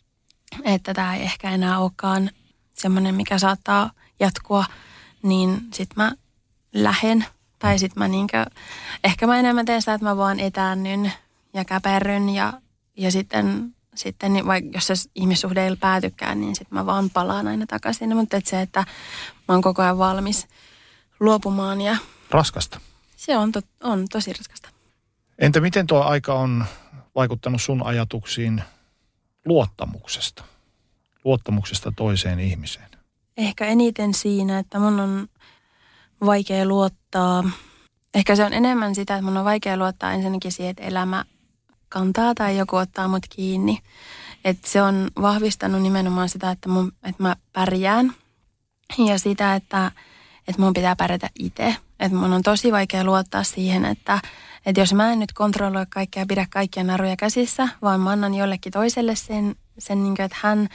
että tämä ei ehkä enää olekaan semmoinen, mikä saattaa jatkua, niin sit mä lähen. Tai sit mä niinkö, ehkä mä enemmän teen sitä, että mä vaan etäännyn ja käperryn ja, ja sitten... Sitten niin vaikka jos se ihmissuhde ei päätykään, niin sitten mä vaan palaan aina takaisin. Mutta et se, että mä oon koko ajan valmis luopumaan. Ja raskasta. Se on, to, on tosi raskasta. Entä miten tuo aika on vaikuttanut sun ajatuksiin luottamuksesta? Luottamuksesta toiseen ihmiseen? Ehkä eniten siinä, että mun on vaikea luottaa. Ehkä se on enemmän sitä, että mun on vaikea luottaa ensinnäkin siihen, että elämä kantaa tai joku ottaa mut kiinni. Että se on vahvistanut nimenomaan sitä, että, mun, että mä pärjään ja sitä, että, että mun pitää pärjätä itse. Että mun on tosi vaikea luottaa siihen, että, että jos mä en nyt kontrolloi kaikkea ja pidä kaikkia naruja käsissä, vaan mä annan jollekin toiselle sen, sen niin kuin, että hän,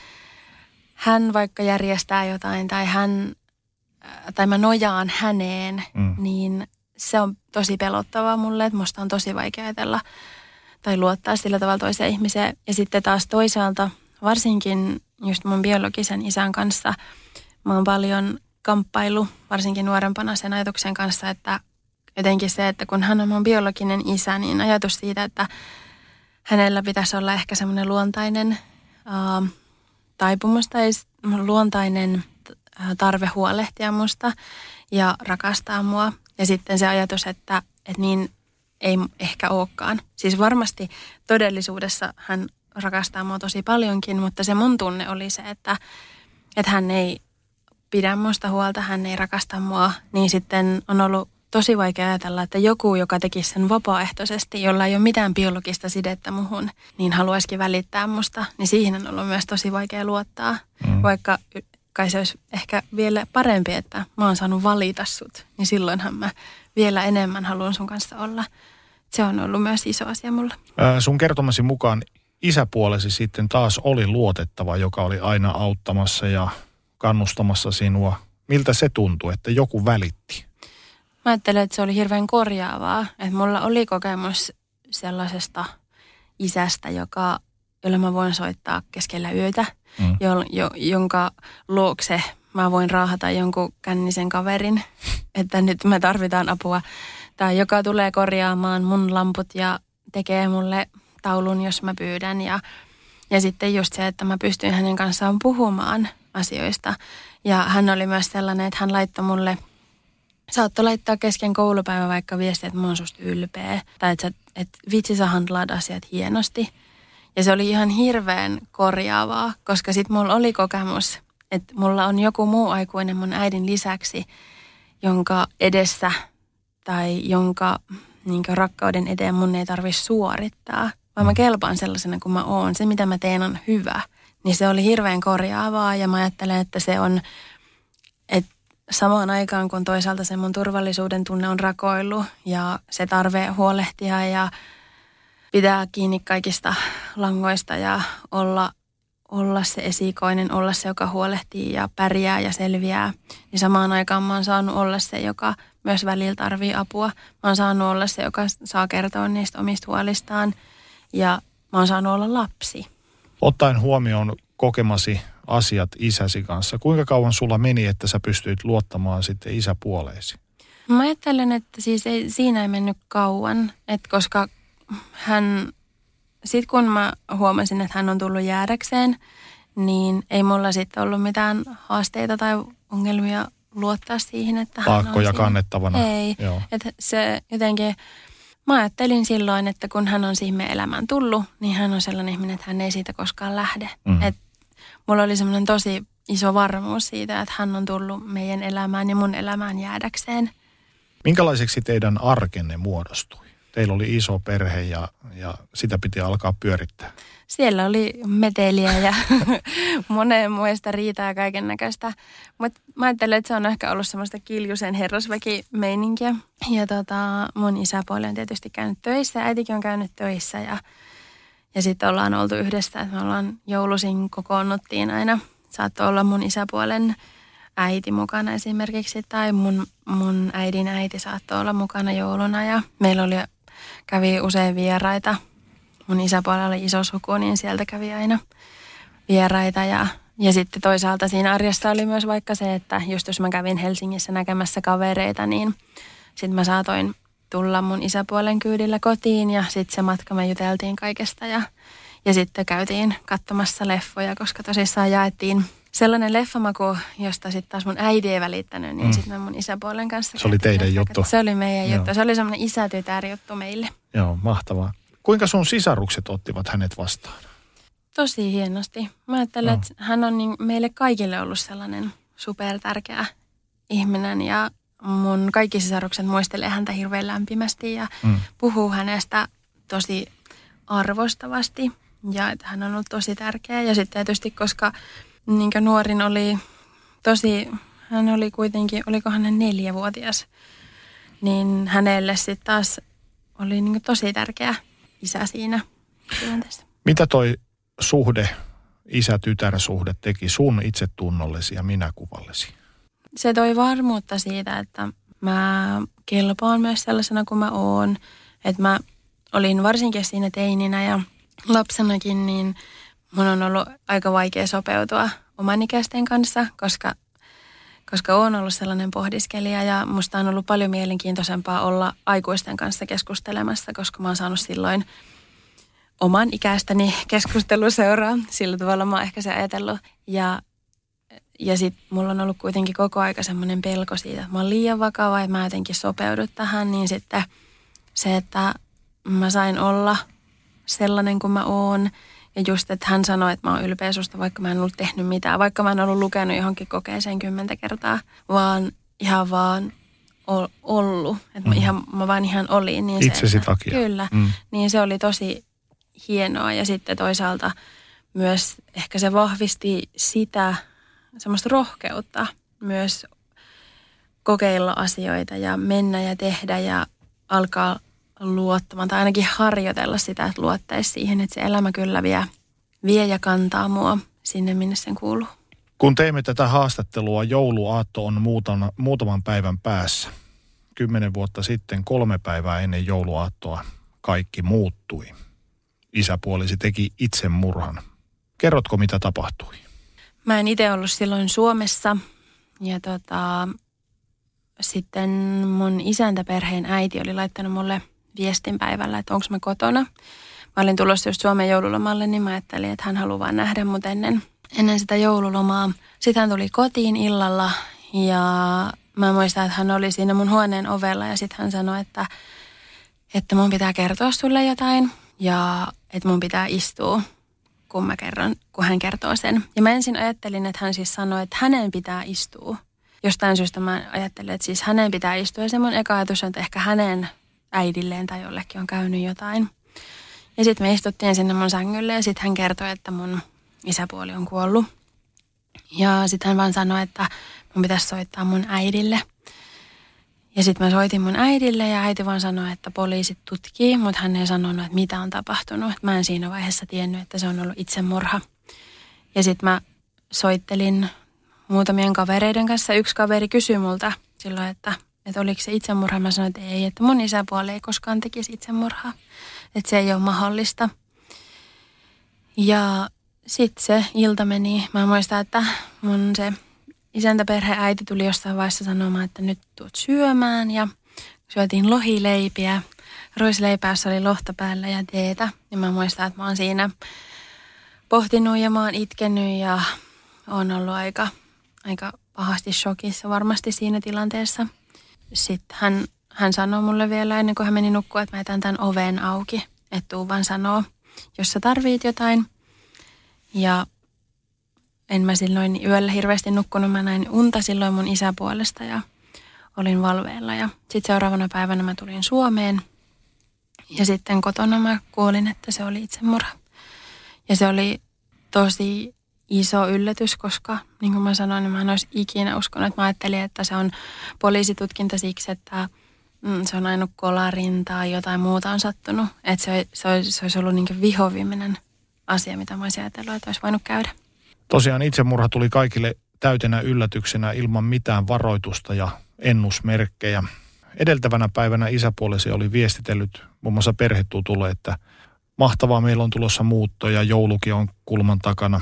hän vaikka järjestää jotain tai, hän, tai mä nojaan häneen, mm. niin se on tosi pelottavaa mulle, että musta on tosi vaikea ajatella tai luottaa sillä tavalla toiseen ihmiseen. Ja sitten taas toisaalta, varsinkin just mun biologisen isän kanssa, mä oon paljon kamppailu, varsinkin nuorempana sen ajatuksen kanssa, että jotenkin se, että kun hän on mun biologinen isä, niin ajatus siitä, että hänellä pitäisi olla ehkä semmoinen luontainen uh, taipumus tai luontainen tarve huolehtia musta ja rakastaa mua. Ja sitten se ajatus, että, että niin ei ehkä olekaan. Siis varmasti todellisuudessa hän rakastaa mua tosi paljonkin, mutta se mun tunne oli se, että, että hän ei pidä musta huolta, hän ei rakasta mua. Niin sitten on ollut tosi vaikea ajatella, että joku, joka tekisi sen vapaaehtoisesti, jolla ei ole mitään biologista sidettä muhun, niin haluaisikin välittää musta. Niin siihen on ollut myös tosi vaikea luottaa, mm. vaikka kai se olisi ehkä vielä parempi, että mä oon saanut valita sut. Niin silloinhan mä vielä enemmän haluan sun kanssa olla. Se on ollut myös iso asia mulle. Ää, sun kertomasi mukaan isäpuolesi sitten taas oli luotettava, joka oli aina auttamassa ja kannustamassa sinua. Miltä se tuntui, että joku välitti? Mä ajattelen, että se oli hirveän korjaavaa. Että mulla oli kokemus sellaisesta isästä, joka, jolle mä voin soittaa keskellä yötä, mm. jo, jo, jonka luokse mä voin raahata jonkun kännisen kaverin, että nyt me tarvitaan apua. Tai joka tulee korjaamaan mun lamput ja tekee mulle taulun, jos mä pyydän. Ja, ja sitten just se, että mä pystyin hänen kanssaan puhumaan asioista. Ja hän oli myös sellainen, että hän laittoi mulle, saattoi laittaa kesken koulupäivän vaikka viestiä, että mä oon susta ylpeä. Tai että, että vitsi sä handlaat asiat hienosti. Ja se oli ihan hirveän korjaavaa, koska sit mulla oli kokemus, että mulla on joku muu aikuinen mun äidin lisäksi, jonka edessä tai jonka niin kuin rakkauden eteen mun ei tarvitse suorittaa, vaan mä kelpaan sellaisena kuin mä oon. Se, mitä mä teen, on hyvä. Niin se oli hirveän korjaavaa ja mä ajattelen, että se on, että samaan aikaan kun toisaalta se mun turvallisuuden tunne on rakoillut ja se tarve huolehtia ja pitää kiinni kaikista langoista ja olla, olla se esikoinen, olla se, joka huolehtii ja pärjää ja selviää, niin samaan aikaan mä oon saanut olla se, joka myös välillä tarvii apua. Mä oon saanut olla se, joka saa kertoa niistä omista huolistaan ja mä oon saanut olla lapsi. Ottaen huomioon kokemasi asiat isäsi kanssa, kuinka kauan sulla meni, että sä pystyit luottamaan sitten isäpuoleesi? Mä ajattelen, että siis ei, siinä ei mennyt kauan, että koska hän, sit kun mä huomasin, että hän on tullut jäädäkseen, niin ei mulla sitten ollut mitään haasteita tai ongelmia luottaa siihen, että hän on taakkoja siinä kannettavana. Ei, että se jotenkin, mä ajattelin silloin, että kun hän on siihen meidän elämään tullut, niin hän on sellainen ihminen, että hän ei siitä koskaan lähde. Mm. Että mulla oli semmoinen tosi iso varmuus siitä, että hän on tullut meidän elämään ja mun elämään jäädäkseen. Minkälaiseksi teidän arkenne muodostui? Teillä oli iso perhe ja, ja sitä piti alkaa pyörittää. Siellä oli meteliä ja moneen muista riitaa ja kaiken näköistä. Mutta mä ajattelen, että se on ehkä ollut semmoista kiljusen herrasväki-meininkiä. Ja tota, mun isäpuoli on tietysti käynyt töissä ja äitikin on käynyt töissä. Ja, ja sitten ollaan oltu yhdessä, että me ollaan joulusin kokoonnuttiin aina. Saattoi olla mun isäpuolen äiti mukana esimerkiksi tai mun, mun äidin äiti saattoi olla mukana jouluna. Ja meillä oli, kävi usein vieraita. Mun isäpuolella oli iso suku, niin sieltä kävi aina vieraita. Ja, ja sitten toisaalta siinä arjessa oli myös vaikka se, että just jos mä kävin Helsingissä näkemässä kavereita, niin sitten mä saatoin tulla mun isäpuolen kyydillä kotiin ja sitten se matka me juteltiin kaikesta. Ja, ja sitten käytiin katsomassa leffoja, koska tosissaan jaettiin sellainen leffamaku, josta sitten taas mun äiti ei välittänyt, niin mm. sitten me mun isäpuolen kanssa. Se oli teidän juttu. Se oli meidän Joo. juttu. Se oli semmoinen isä-tytär juttu meille. Joo, mahtavaa. Kuinka sun sisarukset ottivat hänet vastaan? Tosi hienosti. Mä ajattelen, no. että hän on niin meille kaikille ollut sellainen supertärkeä ihminen ja mun kaikki sisarukset muistelee häntä hirveän lämpimästi ja mm. puhuu hänestä tosi arvostavasti ja että hän on ollut tosi tärkeä. Ja sitten tietysti, koska niin nuorin oli tosi, hän oli kuitenkin, olikohan hän neljävuotias, niin hänelle sitten taas oli niin tosi tärkeä isä siinä tilanteessa. Mitä toi suhde, isä-tytär-suhde teki sun itsetunnollesi ja minäkuvallesi? Se toi varmuutta siitä, että mä kelpaan myös sellaisena kuin mä oon. Että mä olin varsinkin siinä teininä ja lapsenakin, niin mun on ollut aika vaikea sopeutua oman ikäisten kanssa, koska, koska oon ollut sellainen pohdiskelija ja musta on ollut paljon mielenkiintoisempaa olla aikuisten kanssa keskustelemassa, koska mä oon saanut silloin oman ikäistäni keskusteluseuraa. Sillä tavalla mä oon ehkä se ajatellut. Ja, ja sitten mulla on ollut kuitenkin koko aika semmoinen pelko siitä, että mä oon liian vakava ja mä jotenkin sopeudut tähän. Niin sitten se, että mä sain olla sellainen kuin mä oon. Ja just, että hän sanoi, että mä oon ylpeä susta, vaikka mä en ollut tehnyt mitään. Vaikka mä en ollut lukenut johonkin kokeeseen kymmentä kertaa, vaan ihan vaan ollut. Että mä, mm. ihan, mä vaan ihan olin. Niin itsesi se, että, takia. Kyllä. Mm. Niin se oli tosi hienoa ja sitten toisaalta myös ehkä se vahvisti sitä semmoista rohkeutta myös kokeilla asioita ja mennä ja tehdä ja alkaa luottamaan tai ainakin harjoitella sitä, että luottaisi siihen, että se elämä kyllä vie, vie ja kantaa mua sinne, minne sen kuuluu. Kun teimme tätä haastattelua, jouluaatto on muutaman, muutaman päivän päässä. Kymmenen vuotta sitten, kolme päivää ennen jouluaattoa, kaikki muuttui. Isäpuolisi teki itsemurhan. Kerrotko, mitä tapahtui? Mä en itse ollut silloin Suomessa ja tota, sitten mun isäntäperheen äiti oli laittanut mulle viestin päivällä, että onko mä kotona. Mä olin tulossa just Suomen joululomalle, niin mä ajattelin, että hän haluaa vaan nähdä mut ennen, ennen sitä joululomaa. Sitten hän tuli kotiin illalla ja mä muistan, että hän oli siinä mun huoneen ovella ja sitten hän sanoi, että, että mun pitää kertoa sulle jotain ja että mun pitää istua, kun mä kerron, kun hän kertoo sen. Ja mä ensin ajattelin, että hän siis sanoi, että hänen pitää istua. Jostain syystä mä ajattelin, että siis hänen pitää istua ja se mun eka ajatus on, että ehkä hänen äidilleen tai jollekin on käynyt jotain. Ja sitten me istuttiin sinne mun sängylle ja sitten hän kertoi, että mun isäpuoli on kuollut. Ja sitten hän vaan sanoi, että mun pitäisi soittaa mun äidille. Ja sitten mä soitin mun äidille ja äiti vaan sanoi, että poliisit tutkii, mutta hän ei sanonut, että mitä on tapahtunut. Mä en siinä vaiheessa tiennyt, että se on ollut itsemurha. Ja sitten mä soittelin muutamien kavereiden kanssa. Yksi kaveri kysyi multa silloin, että, että oliko se itsemurha. Mä sanoin, että ei, että mun isäpuoli ei koskaan tekisi itsemurhaa. Että se ei ole mahdollista. Ja sitten se ilta meni. Mä muistan, että mun se isäntäperhe äiti tuli jossain vaiheessa sanomaan, että nyt tuut syömään. Ja syötiin lohileipiä. Ruisleipässä oli lohta päällä ja teetä. Ja mä muistan, että mä oon siinä pohtinut ja mä oon itkenyt ja oon ollut aika, aika pahasti shokissa varmasti siinä tilanteessa. Sitten hän, hän sanoi mulle vielä ennen kuin hän meni nukkua, että mä jätän tämän oven auki. Että tuu vaan sanoo, jos sä tarvit jotain. Ja en mä silloin yöllä hirveästi nukkunut. Mä näin unta silloin mun isäpuolesta ja olin valveilla. Ja sitten seuraavana päivänä mä tulin Suomeen. Ja sitten kotona mä kuulin, että se oli itsemurha. Ja se oli tosi iso yllätys, koska niin kuin mä sanoin, niin mä en olisi ikinä uskonut. Mä ajattelin, että se on poliisitutkinta siksi, että mm, se on ainut kolarin tai jotain muuta on sattunut. Että se, se, olisi, se olisi ollut niin kuin vihoviimeinen asia, mitä mä olisin ajatellut, että olisi voinut käydä. Tosiaan itsemurha tuli kaikille täytenä yllätyksenä ilman mitään varoitusta ja ennusmerkkejä. Edeltävänä päivänä isäpuolesi oli viestitellyt muun muassa perhetutulle, että mahtavaa, meillä on tulossa muutto ja joulukin on kulman takana.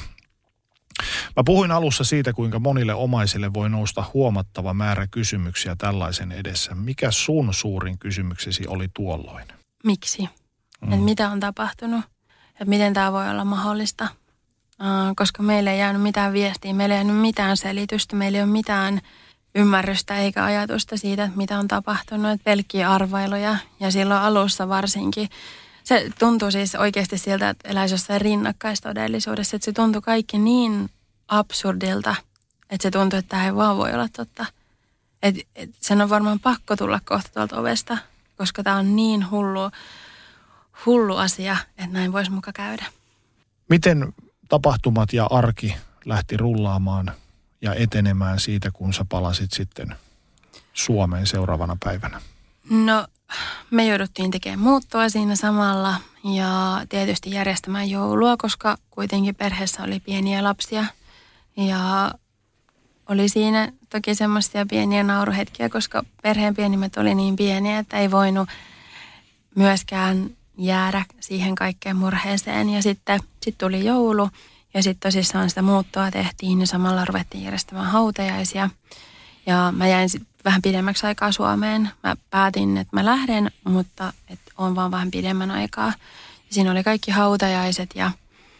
Mä puhuin alussa siitä, kuinka monille omaisille voi nousta huomattava määrä kysymyksiä tällaisen edessä. Mikä sun suurin kysymyksesi oli tuolloin? Miksi? Mm. Että mitä on tapahtunut? Että miten tämä voi olla mahdollista? Uh, koska meillä ei jäänyt mitään viestiä, meillä ei jäänyt mitään selitystä, meillä ei ole mitään ymmärrystä eikä ajatusta siitä, että mitä on tapahtunut, että pelkkiä arvailuja. Ja silloin alussa varsinkin, se tuntuu siis oikeasti siltä, että eläisi jossain rinnakkaistodellisuudessa, että se tuntui kaikki niin absurdilta, että se tuntui, että tämä ei vaan voi olla totta. Että et sen on varmaan pakko tulla kohta tuolta ovesta, koska tämä on niin hullu, hullu asia, että näin voisi muka käydä. Miten tapahtumat ja arki lähti rullaamaan ja etenemään siitä, kun sä palasit sitten Suomeen seuraavana päivänä? No, me jouduttiin tekemään muuttoa siinä samalla ja tietysti järjestämään joulua, koska kuitenkin perheessä oli pieniä lapsia. Ja oli siinä toki semmoisia pieniä nauruhetkiä, koska perheen pienimmät oli niin pieniä, että ei voinut myöskään jäädä siihen kaikkeen murheeseen. Ja sitten sit tuli joulu ja sitten tosissaan sitä muuttoa tehtiin ja samalla ruvettiin järjestämään hautajaisia. Ja mä jäin sitten vähän pidemmäksi aikaa Suomeen. Mä päätin, että mä lähden, mutta että on vaan vähän pidemmän aikaa. Ja siinä oli kaikki hautajaiset ja,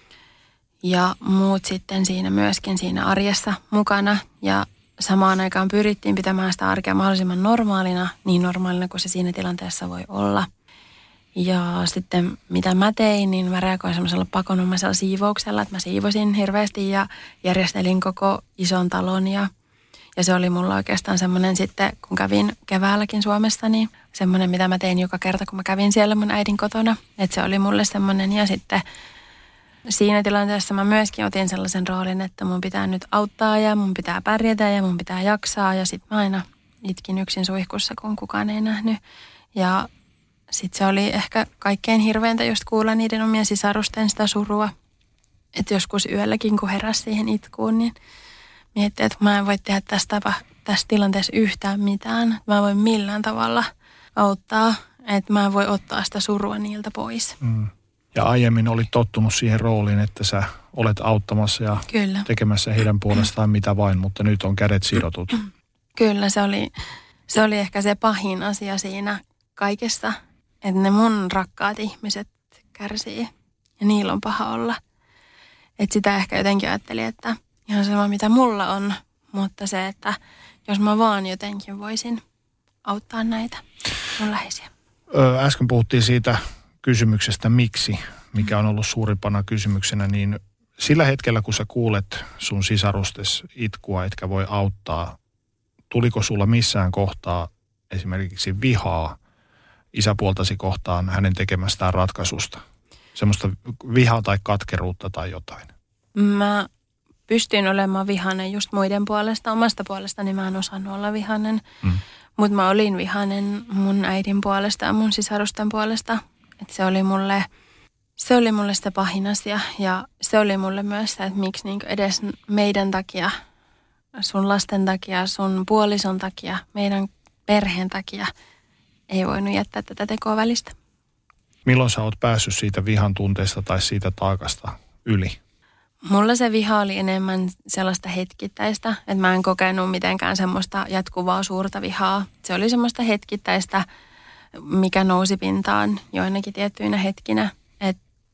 ja muut sitten siinä myöskin siinä arjessa mukana. Ja samaan aikaan pyrittiin pitämään sitä arkea mahdollisimman normaalina, niin normaalina kuin se siinä tilanteessa voi olla. Ja sitten mitä mä tein, niin mä reagoin semmoisella pakonomaisella siivouksella, että mä siivosin hirveästi ja järjestelin koko ison talon. Ja, ja se oli mulla oikeastaan semmoinen sitten, kun kävin keväälläkin Suomessa, niin semmoinen, mitä mä tein joka kerta, kun mä kävin siellä mun äidin kotona. Että se oli mulle semmoinen ja sitten siinä tilanteessa mä myöskin otin sellaisen roolin, että mun pitää nyt auttaa ja mun pitää pärjätä ja mun pitää jaksaa. Ja sitten mä aina itkin yksin suihkussa, kun kukaan ei nähnyt. Ja sitten se oli ehkä kaikkein hirveintä just kuulla niiden omien sisarusten sitä surua. Että joskus yölläkin, kun heräsi siihen itkuun, niin miettii, että mä en voi tehdä tästä, tästä tilanteessa yhtään mitään. Mä en voi millään tavalla auttaa, että mä en voi ottaa sitä surua niiltä pois. Mm. Ja aiemmin olit tottunut siihen rooliin, että sä olet auttamassa ja Kyllä. tekemässä heidän puolestaan mitä vain, mutta nyt on kädet sidotut. Kyllä, se oli, se oli ehkä se pahin asia siinä kaikessa, että ne mun rakkaat ihmiset kärsii ja niillä on paha olla. Että sitä ehkä jotenkin ajattelin, että ihan sama mitä mulla on, mutta se, että jos mä vaan jotenkin voisin auttaa näitä mun läheisiä. Ö, äsken puhuttiin siitä kysymyksestä miksi, mikä on ollut suurimpana kysymyksenä, niin sillä hetkellä, kun sä kuulet sun sisarustes itkua, etkä voi auttaa, tuliko sulla missään kohtaa esimerkiksi vihaa isäpuoltasi kohtaan hänen tekemästään ratkaisusta? Semmoista vihaa tai katkeruutta tai jotain? Mä pystyin olemaan vihainen just muiden puolesta. Omasta puolestani mä en osannut olla vihainen, mm. mutta mä olin vihainen mun äidin puolesta ja mun sisarusten puolesta. Että se oli mulle, se oli mulle sitä pahin asia ja se oli mulle myös se, että miksi niin edes meidän takia, sun lasten takia, sun puolison takia, meidän perheen takia ei voinut jättää tätä tekoa välistä. Milloin sä oot päässyt siitä vihan tunteesta tai siitä taakasta yli? Mulla se viha oli enemmän sellaista hetkittäistä, että mä en kokenut mitenkään semmoista jatkuvaa suurta vihaa. Se oli semmoista hetkittäistä, mikä nousi pintaan joinakin tiettyinä hetkinä. Et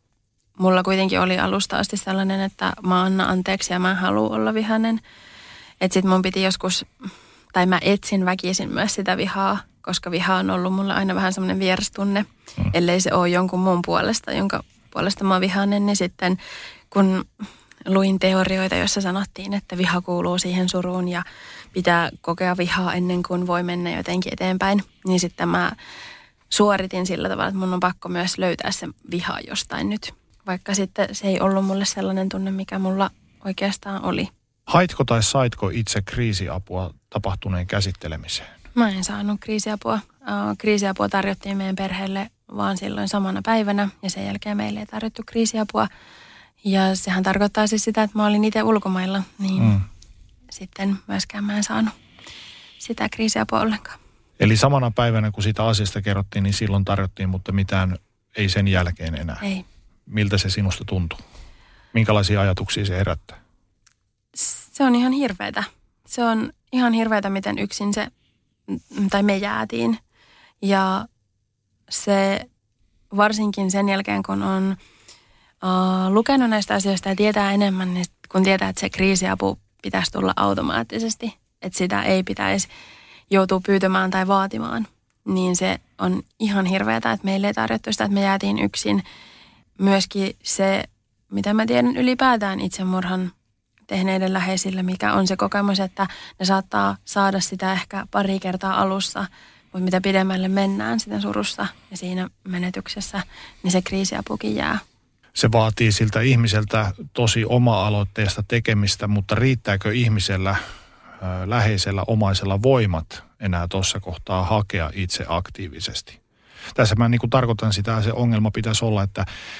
mulla kuitenkin oli alusta asti sellainen, että mä annan anteeksi ja mä en halua olla vihainen. Että sit mun piti joskus, tai mä etsin väkisin myös sitä vihaa, koska viha on ollut mulle aina vähän semmoinen vierastunne. Mm. Ellei se ole jonkun muun puolesta, jonka puolesta mä oon vihainen, niin sitten kun luin teorioita, joissa sanottiin, että viha kuuluu siihen suruun ja pitää kokea vihaa ennen kuin voi mennä jotenkin eteenpäin, niin sitten mä suoritin sillä tavalla, että mun on pakko myös löytää se viha jostain nyt. Vaikka sitten se ei ollut mulle sellainen tunne, mikä mulla oikeastaan oli. Haitko tai saitko itse kriisiapua tapahtuneen käsittelemiseen? Mä en saanut kriisiapua. Kriisiapua tarjottiin meidän perheelle vaan silloin samana päivänä ja sen jälkeen meille ei tarjottu kriisiapua. Ja sehän tarkoittaa siis sitä, että mä olin itse ulkomailla, niin mm. sitten myöskään mä en saanut sitä kriisiapua ollenkaan. Eli samana päivänä, kun siitä asiasta kerrottiin, niin silloin tarjottiin, mutta mitään ei sen jälkeen enää. Ei. Miltä se sinusta tuntuu? Minkälaisia ajatuksia se herättää? Se on ihan hirveätä. Se on ihan hirveätä, miten yksin se, tai me jäätiin. Ja se varsinkin sen jälkeen, kun on uh, lukenut näistä asioista ja tietää enemmän, niin kun tietää, että se kriisiapu pitäisi tulla automaattisesti, että sitä ei pitäisi joutua pyytämään tai vaatimaan, niin se on ihan hirveätä, että meille ei tarjottu sitä, että me jäätiin yksin. Myöskin se, mitä mä tiedän ylipäätään itsemurhan tehneiden läheisillä, mikä on se kokemus, että ne saattaa saada sitä ehkä pari kertaa alussa, mutta mitä pidemmälle mennään sitä surussa ja siinä menetyksessä, niin se kriisiapukin jää. Se vaatii siltä ihmiseltä tosi oma-aloitteesta tekemistä, mutta riittääkö ihmisellä, läheisellä, omaisella voimat enää tuossa kohtaa hakea itse aktiivisesti? Tässä mä niin kuin tarkoitan sitä, se ongelma pitäisi olla, että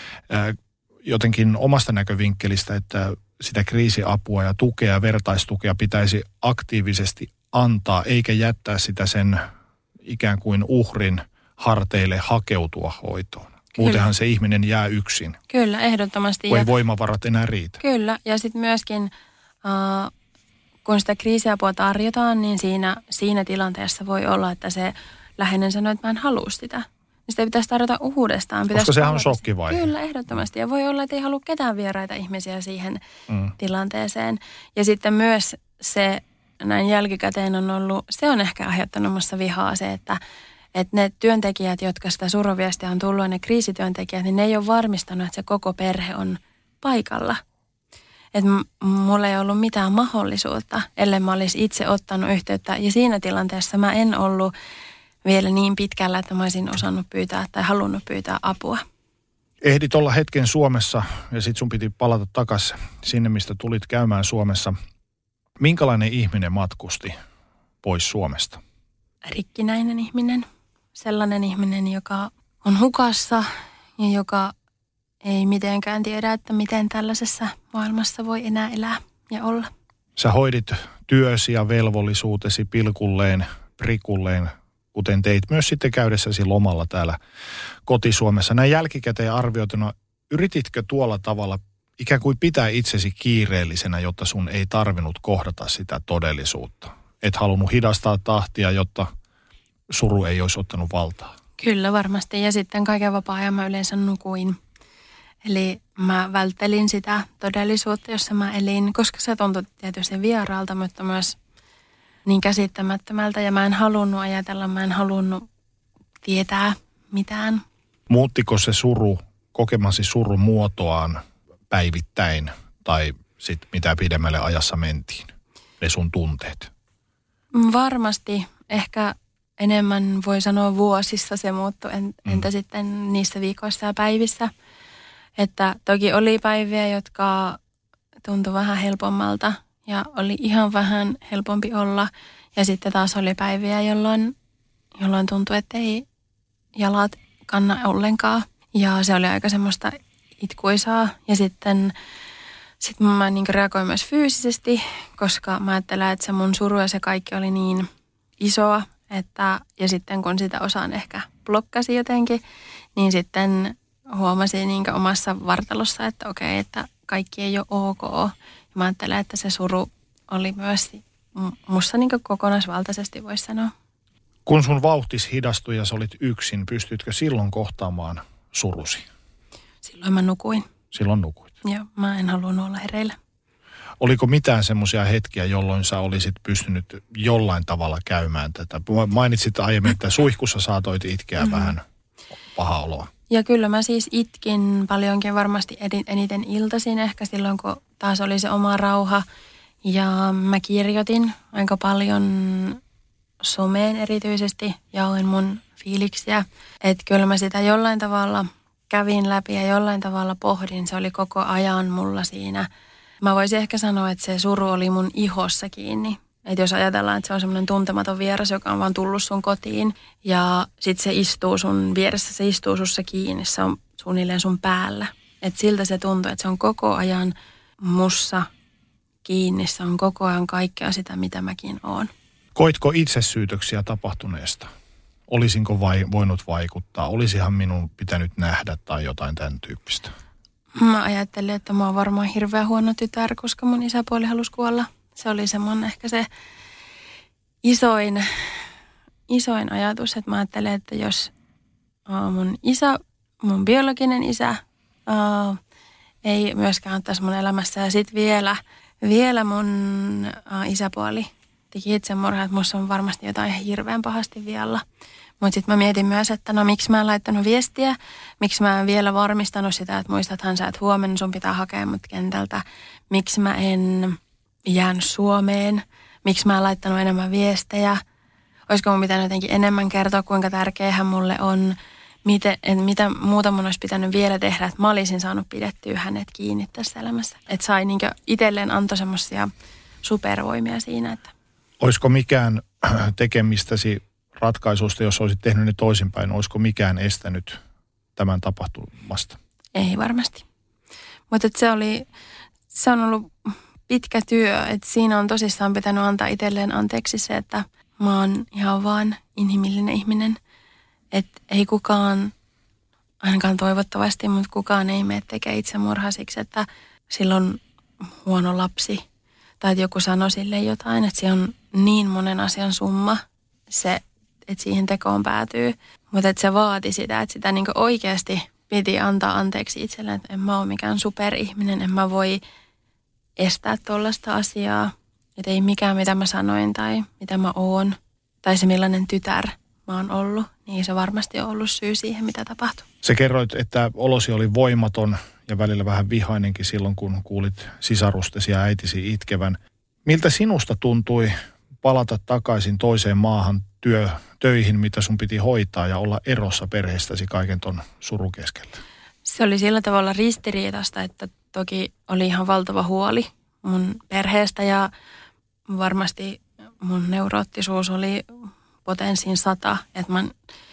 jotenkin omasta näkövinkkelistä, että sitä kriisiapua ja tukea ja vertaistukea pitäisi aktiivisesti antaa, eikä jättää sitä sen ikään kuin uhrin harteille hakeutua hoitoon. Muutenhan se ihminen jää yksin. Kyllä, ehdottomasti. Kun ei voimavarat enää riitä. Kyllä, ja sitten myöskin äh, kun sitä kriisiapua tarjotaan, niin siinä, siinä tilanteessa voi olla, että se läheinen sanoo, että mä en halua sitä. Niin sitä pitäisi tarjota uudestaan. Pitäisi Koska sehän on shokkivaihe. Kyllä, ehdottomasti. Ja voi olla, että ei halua ketään vieraita ihmisiä siihen mm. tilanteeseen. Ja sitten myös se, näin jälkikäteen on ollut, se on ehkä aiheuttanut musta vihaa se, että että ne työntekijät, jotka sitä suruviestiä on tullut, ne kriisityöntekijät, niin ne ei ole varmistanut, että se koko perhe on paikalla. Että m- mulla ei ollut mitään mahdollisuutta, ellei mä olisi itse ottanut yhteyttä. Ja siinä tilanteessa mä en ollut vielä niin pitkällä, että mä olisin osannut pyytää tai halunnut pyytää apua. Ehdit olla hetken Suomessa ja sit sun piti palata takaisin sinne, mistä tulit käymään Suomessa. Minkälainen ihminen matkusti pois Suomesta? Rikkinäinen ihminen. Sellainen ihminen, joka on hukassa ja joka ei mitenkään tiedä, että miten tällaisessa maailmassa voi enää elää ja olla. Sä hoidit työsi ja velvollisuutesi pilkulleen, prikulleen, kuten teit myös sitten käydessäsi lomalla täällä koti-Suomessa. Näin jälkikäteen arvioituna, yrititkö tuolla tavalla ikään kuin pitää itsesi kiireellisenä, jotta sun ei tarvinnut kohdata sitä todellisuutta? Et halunnut hidastaa tahtia, jotta suru ei olisi ottanut valtaa. Kyllä varmasti. Ja sitten kaiken vapaa-ajan mä yleensä nukuin. Eli mä välttelin sitä todellisuutta, jossa mä elin, koska se tuntui tietysti vieraalta, mutta myös niin käsittämättömältä. Ja mä en halunnut ajatella, mä en halunnut tietää mitään. Muuttiko se suru, kokemasi suru muotoaan päivittäin tai sitten mitä pidemmälle ajassa mentiin, ne sun tunteet? Varmasti. Ehkä enemmän voi sanoa vuosissa se muuttui, entä mm. sitten niissä viikoissa ja päivissä. Että toki oli päiviä, jotka tuntui vähän helpommalta ja oli ihan vähän helpompi olla. Ja sitten taas oli päiviä, jolloin, jolloin tuntui, että ei jalat kanna ollenkaan. Ja se oli aika semmoista itkuisaa. Ja sitten sit mä niin reagoin myös fyysisesti, koska mä ajattelen, että se mun suru ja se kaikki oli niin isoa. Että, ja sitten kun sitä osaan ehkä blokkasi jotenkin, niin sitten huomasin niin omassa vartalossa, että okei, että kaikki ei ole ok. Ja mä ajattelen, että se suru oli myös musta niin kokonaisvaltaisesti, voisi sanoa. Kun sun vauhtis hidastui ja sä olit yksin, pystytkö silloin kohtaamaan surusi? Silloin mä nukuin. Silloin nukuit? Joo, mä en halunnut olla hereillä. Oliko mitään semmoisia hetkiä, jolloin sä olisit pystynyt jollain tavalla käymään tätä? Mainitsit aiemmin, että suihkussa saatoit itkeä mm-hmm. vähän paha oloa. Ja kyllä mä siis itkin paljonkin varmasti eniten iltaisin ehkä silloin, kun taas oli se oma rauha. Ja mä kirjoitin aika paljon someen erityisesti. Jaoin mun fiiliksiä. Että kyllä mä sitä jollain tavalla kävin läpi ja jollain tavalla pohdin. Se oli koko ajan mulla siinä. Mä voisin ehkä sanoa, että se suru oli mun ihossa kiinni. Että jos ajatellaan, että se on semmoinen tuntematon vieras, joka on vaan tullut sun kotiin ja sit se istuu sun vieressä, se istuu sussa kiinni, se on suunnilleen sun päällä. Että siltä se tuntuu, että se on koko ajan mussa kiinni, se on koko ajan kaikkea sitä, mitä mäkin oon. Koitko itsesyytöksiä tapahtuneesta? Olisinko vai, voinut vaikuttaa? Olisihan minun pitänyt nähdä tai jotain tämän tyyppistä? Mä ajattelin, että mä oon varmaan hirveän huono tytär, koska mun isäpuoli halusi kuolla. Se oli semmoinen ehkä se isoin, isoin ajatus, että mä ajattelin, että jos mun isä, mun biologinen isä uh, ei myöskään ottaisi mun elämässä ja sitten vielä, vielä mun uh, isäpuoli teki itsemurhaa, että musta on varmasti jotain hirveän pahasti vialla. Mutta sitten mä mietin myös, että no miksi mä en laittanut viestiä, miksi mä en vielä varmistanut sitä, että muistathan sä, että huomenna sun pitää hakea mut kentältä, miksi mä en jäänyt Suomeen, miksi mä en laittanut enemmän viestejä, olisiko mun pitänyt jotenkin enemmän kertoa, kuinka tärkeähän mulle on, miten, mitä muuta mun olisi pitänyt vielä tehdä, että mä olisin saanut pidettyä hänet kiinni tässä elämässä. Että sai niin itselleen antoi semmoisia supervoimia siinä, että olisiko mikään tekemistäsi ratkaisusta, jos olisit tehnyt ne toisinpäin, olisiko mikään estänyt tämän tapahtumasta? Ei varmasti. Mutta se oli, se on ollut pitkä työ, että siinä on tosissaan pitänyt antaa itselleen anteeksi se, että mä oon ihan vaan inhimillinen ihminen. Että ei kukaan, ainakaan toivottavasti, mutta kukaan ei mene tekemään itsemurhaa siksi, että sillä on huono lapsi. Tai että joku sanoi sille jotain, että se on niin monen asian summa, se, että siihen tekoon päätyy. Mutta että se vaati sitä, että sitä niinku oikeasti piti antaa anteeksi itselleen, että en mä ole mikään superihminen, en mä voi estää tuollaista asiaa. Että ei mikään, mitä mä sanoin tai mitä mä oon, tai se millainen tytär mä oon ollut, niin se varmasti on ollut syy siihen, mitä tapahtui. Sä kerroit, että olosi oli voimaton ja välillä vähän vihainenkin silloin, kun kuulit sisarustesi ja äitisi itkevän. Miltä sinusta tuntui palata takaisin toiseen maahan työ, töihin, mitä sun piti hoitaa ja olla erossa perheestäsi kaiken ton surun keskellä? Se oli sillä tavalla ristiriitasta, että toki oli ihan valtava huoli mun perheestä ja varmasti mun neuroottisuus oli potenssiin sata, että mä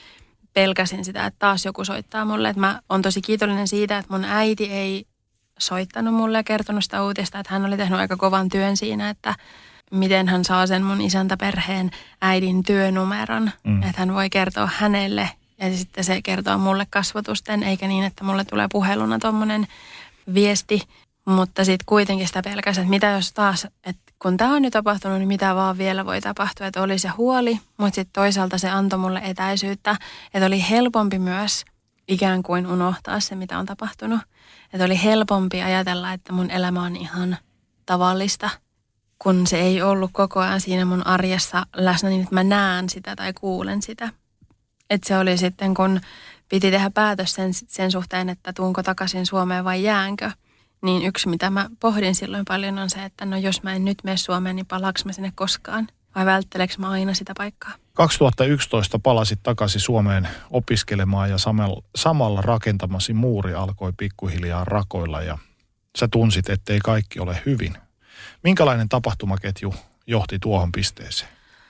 pelkäsin sitä, että taas joku soittaa mulle. Että mä oon tosi kiitollinen siitä, että mun äiti ei soittanut mulle ja kertonut sitä uutista, että hän oli tehnyt aika kovan työn siinä, että miten hän saa sen mun isäntäperheen äidin työnumeron, mm. että hän voi kertoa hänelle ja sitten se kertoo mulle kasvatusten, eikä niin, että mulle tulee puheluna tommonen viesti, mutta sitten kuitenkin sitä pelkäsi, että mitä jos taas, että kun tämä on jo tapahtunut, niin mitä vaan vielä voi tapahtua, että oli se huoli, mutta sitten toisaalta se antoi mulle etäisyyttä, että oli helpompi myös ikään kuin unohtaa se, mitä on tapahtunut. Että oli helpompi ajatella, että mun elämä on ihan tavallista, kun se ei ollut koko ajan siinä mun arjessa läsnä niin, että mä näen sitä tai kuulen sitä. Että se oli sitten, kun piti tehdä päätös sen, sen suhteen, että tuunko takaisin Suomeen vai jäänkö. Niin yksi, mitä mä pohdin silloin paljon on se, että no jos mä en nyt mene Suomeen, niin palaanko mä sinne koskaan? Vai vältteleekö mä aina sitä paikkaa? kaksituhattayksitoista palasit takaisin Suomeen opiskelemaan ja samalla rakentamasi muuri alkoi pikkuhiljaa rakoilla ja sä tunsit, ettei kaikki ole hyvin. Minkälainen tapahtumaketju johti tuohon pisteeseen?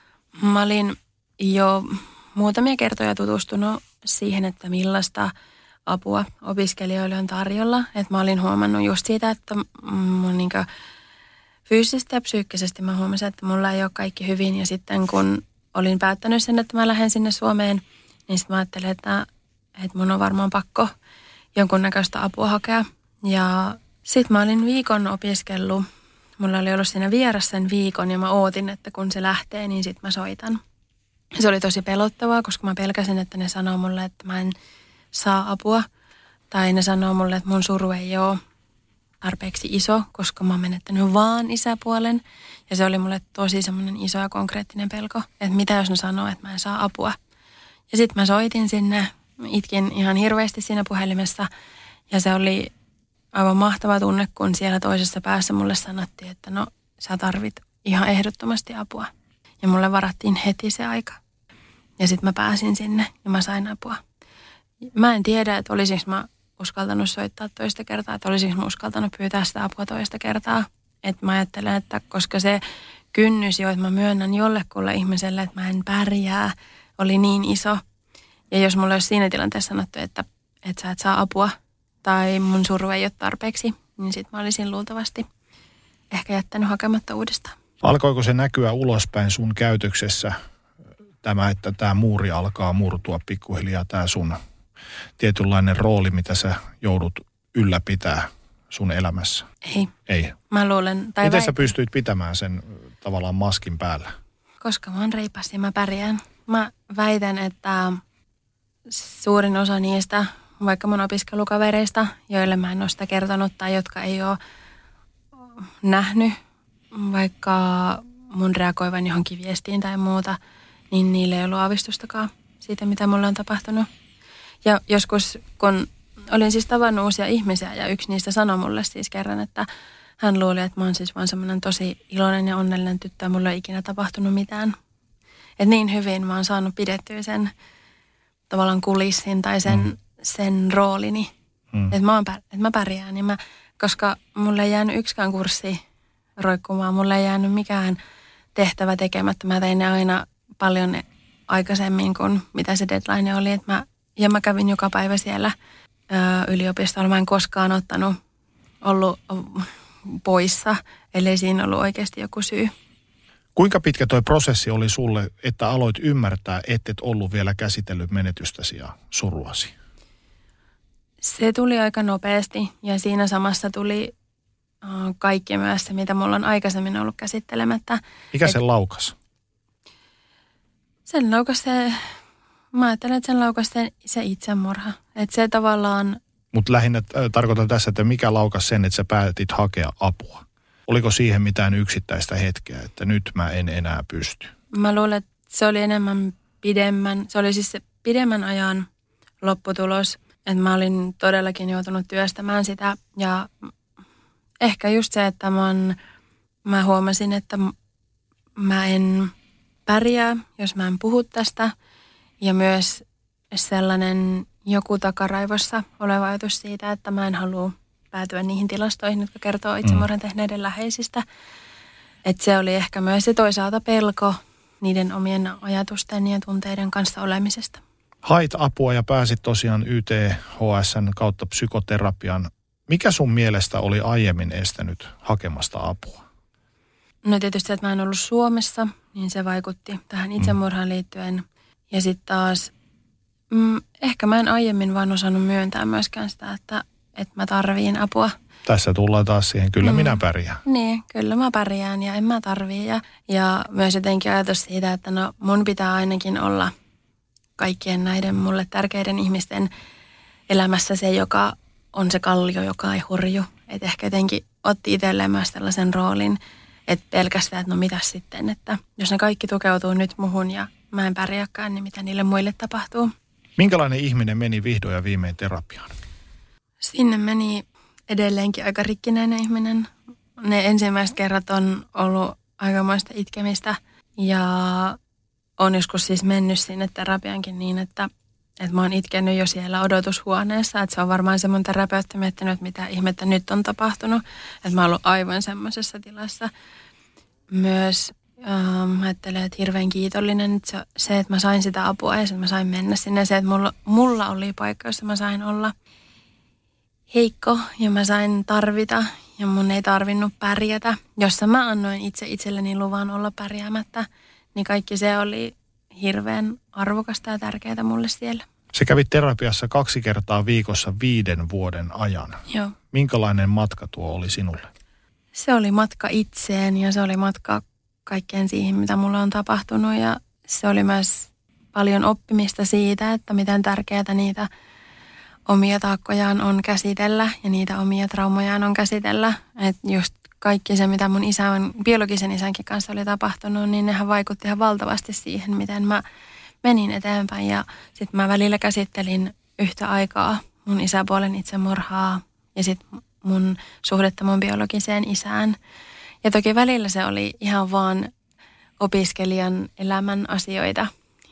Mä olin jo muutamia kertoja tutustunut siihen, että millaista apua opiskelijoille on tarjolla. Et mä olin huomannut just siitä, että mun niinku fyysisesti ja psyykkisesti mä huomasin, että mulla ei ole kaikki hyvin. Ja sitten kun olin päättänyt sen, että mä lähden sinne Suomeen, niin sitten mä ajattelin, että, että mun on varmaan pakko jonkunnäköistä apua hakea. Ja sitten mä olin viikon opiskellut. Mulla oli ollut siinä vieras sen viikon ja mä ootin, että kun se lähtee, niin sitten mä soitan. Se oli tosi pelottavaa, koska mä pelkäsin, että ne sanoo mulle, että mä en saa apua. Tai ne sanoo mulle, että mun suru ei ole tarpeeksi iso, koska mä oon menettänyt vaan isäpuolen. Ja se oli mulle tosi semmoinen iso ja konkreettinen pelko, että mitä jos ne sanoo, että mä en saa apua. Ja sitten mä soitin sinne, itkin ihan hirveästi siinä puhelimessa. Ja se oli aivan mahtava tunne, kun siellä toisessa päässä mulle sanottiin, että no sä tarvit ihan ehdottomasti apua. Ja mulle varattiin heti se aika. Ja sitten mä pääsin sinne ja mä sain apua. Mä en tiedä, että olisinko mä uskaltanut soittaa toista kertaa, että olisinko mä uskaltanut pyytää sitä apua toista kertaa. Että mä ajattelen, että koska se kynnys jo, että mä myönnän jollekulle ihmiselle, että mä en pärjää, oli niin iso. Ja jos mulla olisi siinä tilanteessa sanottu, että, että sä et saa apua tai mun suru ei ole tarpeeksi, niin sit mä olisin luultavasti ehkä jättänyt hakematta uudestaan. Alkoiko se näkyä ulospäin sun käytöksessä, tämä, että tämä muuri alkaa murtua pikkuhiljaa, tämä sun tietynlainen rooli, mitä sä joudut ylläpitää sun elämässä? Ei. Ei. Mä luulen, tai Miten väit... sä pystyit pitämään sen tavallaan maskin päällä? Koska mä oon reipas ja mä pärjään. Mä väitän, että suurin osa niistä, vaikka mun opiskelukavereista, joille mä en ole sitä kertonut tai jotka ei ole nähnyt vaikka mun reagoivan johonkin viestiin tai muuta, niin niille ei ollut aavistustakaan siitä, mitä mulle on tapahtunut. Ja joskus, kun olin siis tavannut uusia ihmisiä ja yksi niistä sanoi mulle siis kerran, että hän luuli, että mä oon siis vaan semmoinen tosi iloinen ja onnellinen tyttö ja mulla ei ikinä tapahtunut mitään. Että niin hyvin mä oon saanut pidettyä sen tavallaan kulissin tai sen, mm. sen roolini. Mm. Että mä, et mä pärjään. Ja mä, koska mulle ei jäänyt yksikään kurssi roikkumaan, mulle ei jäänyt mikään tehtävä tekemättä. Mä tein ne aina paljon aikaisemmin kuin mitä se deadline oli. Et mä, ja mä kävin joka päivä siellä ö, yliopistolla. Mä en koskaan ottanut, ollut poissa, ellei siinä ollut oikeasti joku syy. Kuinka pitkä toi prosessi oli sulle, että aloit ymmärtää, ettet ollut vielä käsitellyt menetystäsi ja suruasi? Se tuli aika nopeasti ja siinä samassa tuli uh, kaikki myös se, mitä mulla on aikaisemmin ollut käsittelemättä. Mikä Et, sen laukas? Sen laukas se, mä ajattelen, että sen laukas se, se itsemurha. Että se tavallaan... Mutta lähinnä äh, tarkoitan tässä, että mikä laukas sen, että sä päätit hakea apua? Oliko siihen mitään yksittäistä hetkeä, että nyt mä en enää pysty? Mä luulen, että se oli enemmän pidemmän, se oli siis se pidemmän ajan lopputulos, että mä olin todellakin joutunut työstämään sitä. Ja ehkä just se, että mä, on, mä huomasin, että mä en pärjää, jos mä en puhu tästä. Ja myös sellainen joku takaraivossa oleva ajatus siitä, että mä en halua päätyä niihin tilastoihin, jotka kertoo itsemurhan tehneiden läheisistä. Että se oli ehkä myös se toisaalta pelko niiden omien ajatusten ja tunteiden kanssa olemisesta. Hait apua ja pääsit tosiaan Y T H S:n kautta psykoterapian. Mikä sun mielestä oli aiemmin estänyt hakemasta apua? No tietysti, että mä en ollut Suomessa, niin se vaikutti tähän itsemurhaan liittyen. Ja sitten taas, mm, ehkä mä en aiemmin vaan osannut myöntää myöskään sitä, että että mä tarviin apua. Tässä tullaan taas siihen, kyllä mm. minä pärjään. Niin, kyllä mä pärjään ja en mä tarvii. Ja, ja myös jotenkin ajatus siitä, että no mun pitää ainakin olla kaikkien näiden mulle tärkeiden ihmisten elämässä se, joka on se kallio, joka ei horju. Että ehkä jotenkin otti itselleen myös tällaisen roolin, että pelkästään, että no mitäs sitten, että jos ne kaikki tukeutuu nyt muhun ja mä en pärjääkään, niin mitä niille muille tapahtuu. Minkälainen ihminen meni vihdoin ja viimein terapiaan? Sinne meni edelleenkin aika rikkinäinen ihminen. Ne ensimmäiset kerrat on ollut aikamoista itkemistä ja on joskus siis mennyt sinne terapiankin niin, että, että mä oon itkenyt jo siellä odotushuoneessa. Että se on varmaan se mun terapeutti miettinyt, että mitä ihmettä nyt on tapahtunut. Että mä oon ollut aivan semmoisessa tilassa. Myös ähm, ajattelen, että hirveän kiitollinen että se, se, että mä sain sitä apua ja että mä sain mennä sinne. Se, että mulla, mulla oli paikka, jossa mä sain olla heikko ja mä sain tarvita ja mun ei tarvinnut pärjätä. Jossa mä annoin itse itselleni luvan olla pärjäämättä, niin kaikki se oli hirveän arvokasta ja tärkeää mulle siellä. Se kävi terapiassa kaksi kertaa viikossa viiden vuoden ajan. Joo. Minkälainen matka tuo oli sinulle? Se oli matka itseen ja se oli matka kaikkeen siihen, mitä mulla on tapahtunut. Ja se oli myös paljon oppimista siitä, että miten tärkeää niitä omia taakkojaan on käsitellä ja niitä omia traumojaan on käsitellä. Että just kaikki se, mitä mun isä on, biologisen isänkin kanssa oli tapahtunut, niin nehän vaikutti ihan valtavasti siihen, miten mä menin eteenpäin. Ja sitten mä välillä käsittelin yhtä aikaa mun isäpuolen itsemurhaa ja sitten mun suhdetta mun biologiseen isään. Ja toki välillä se oli ihan vaan opiskelijan elämän asioita.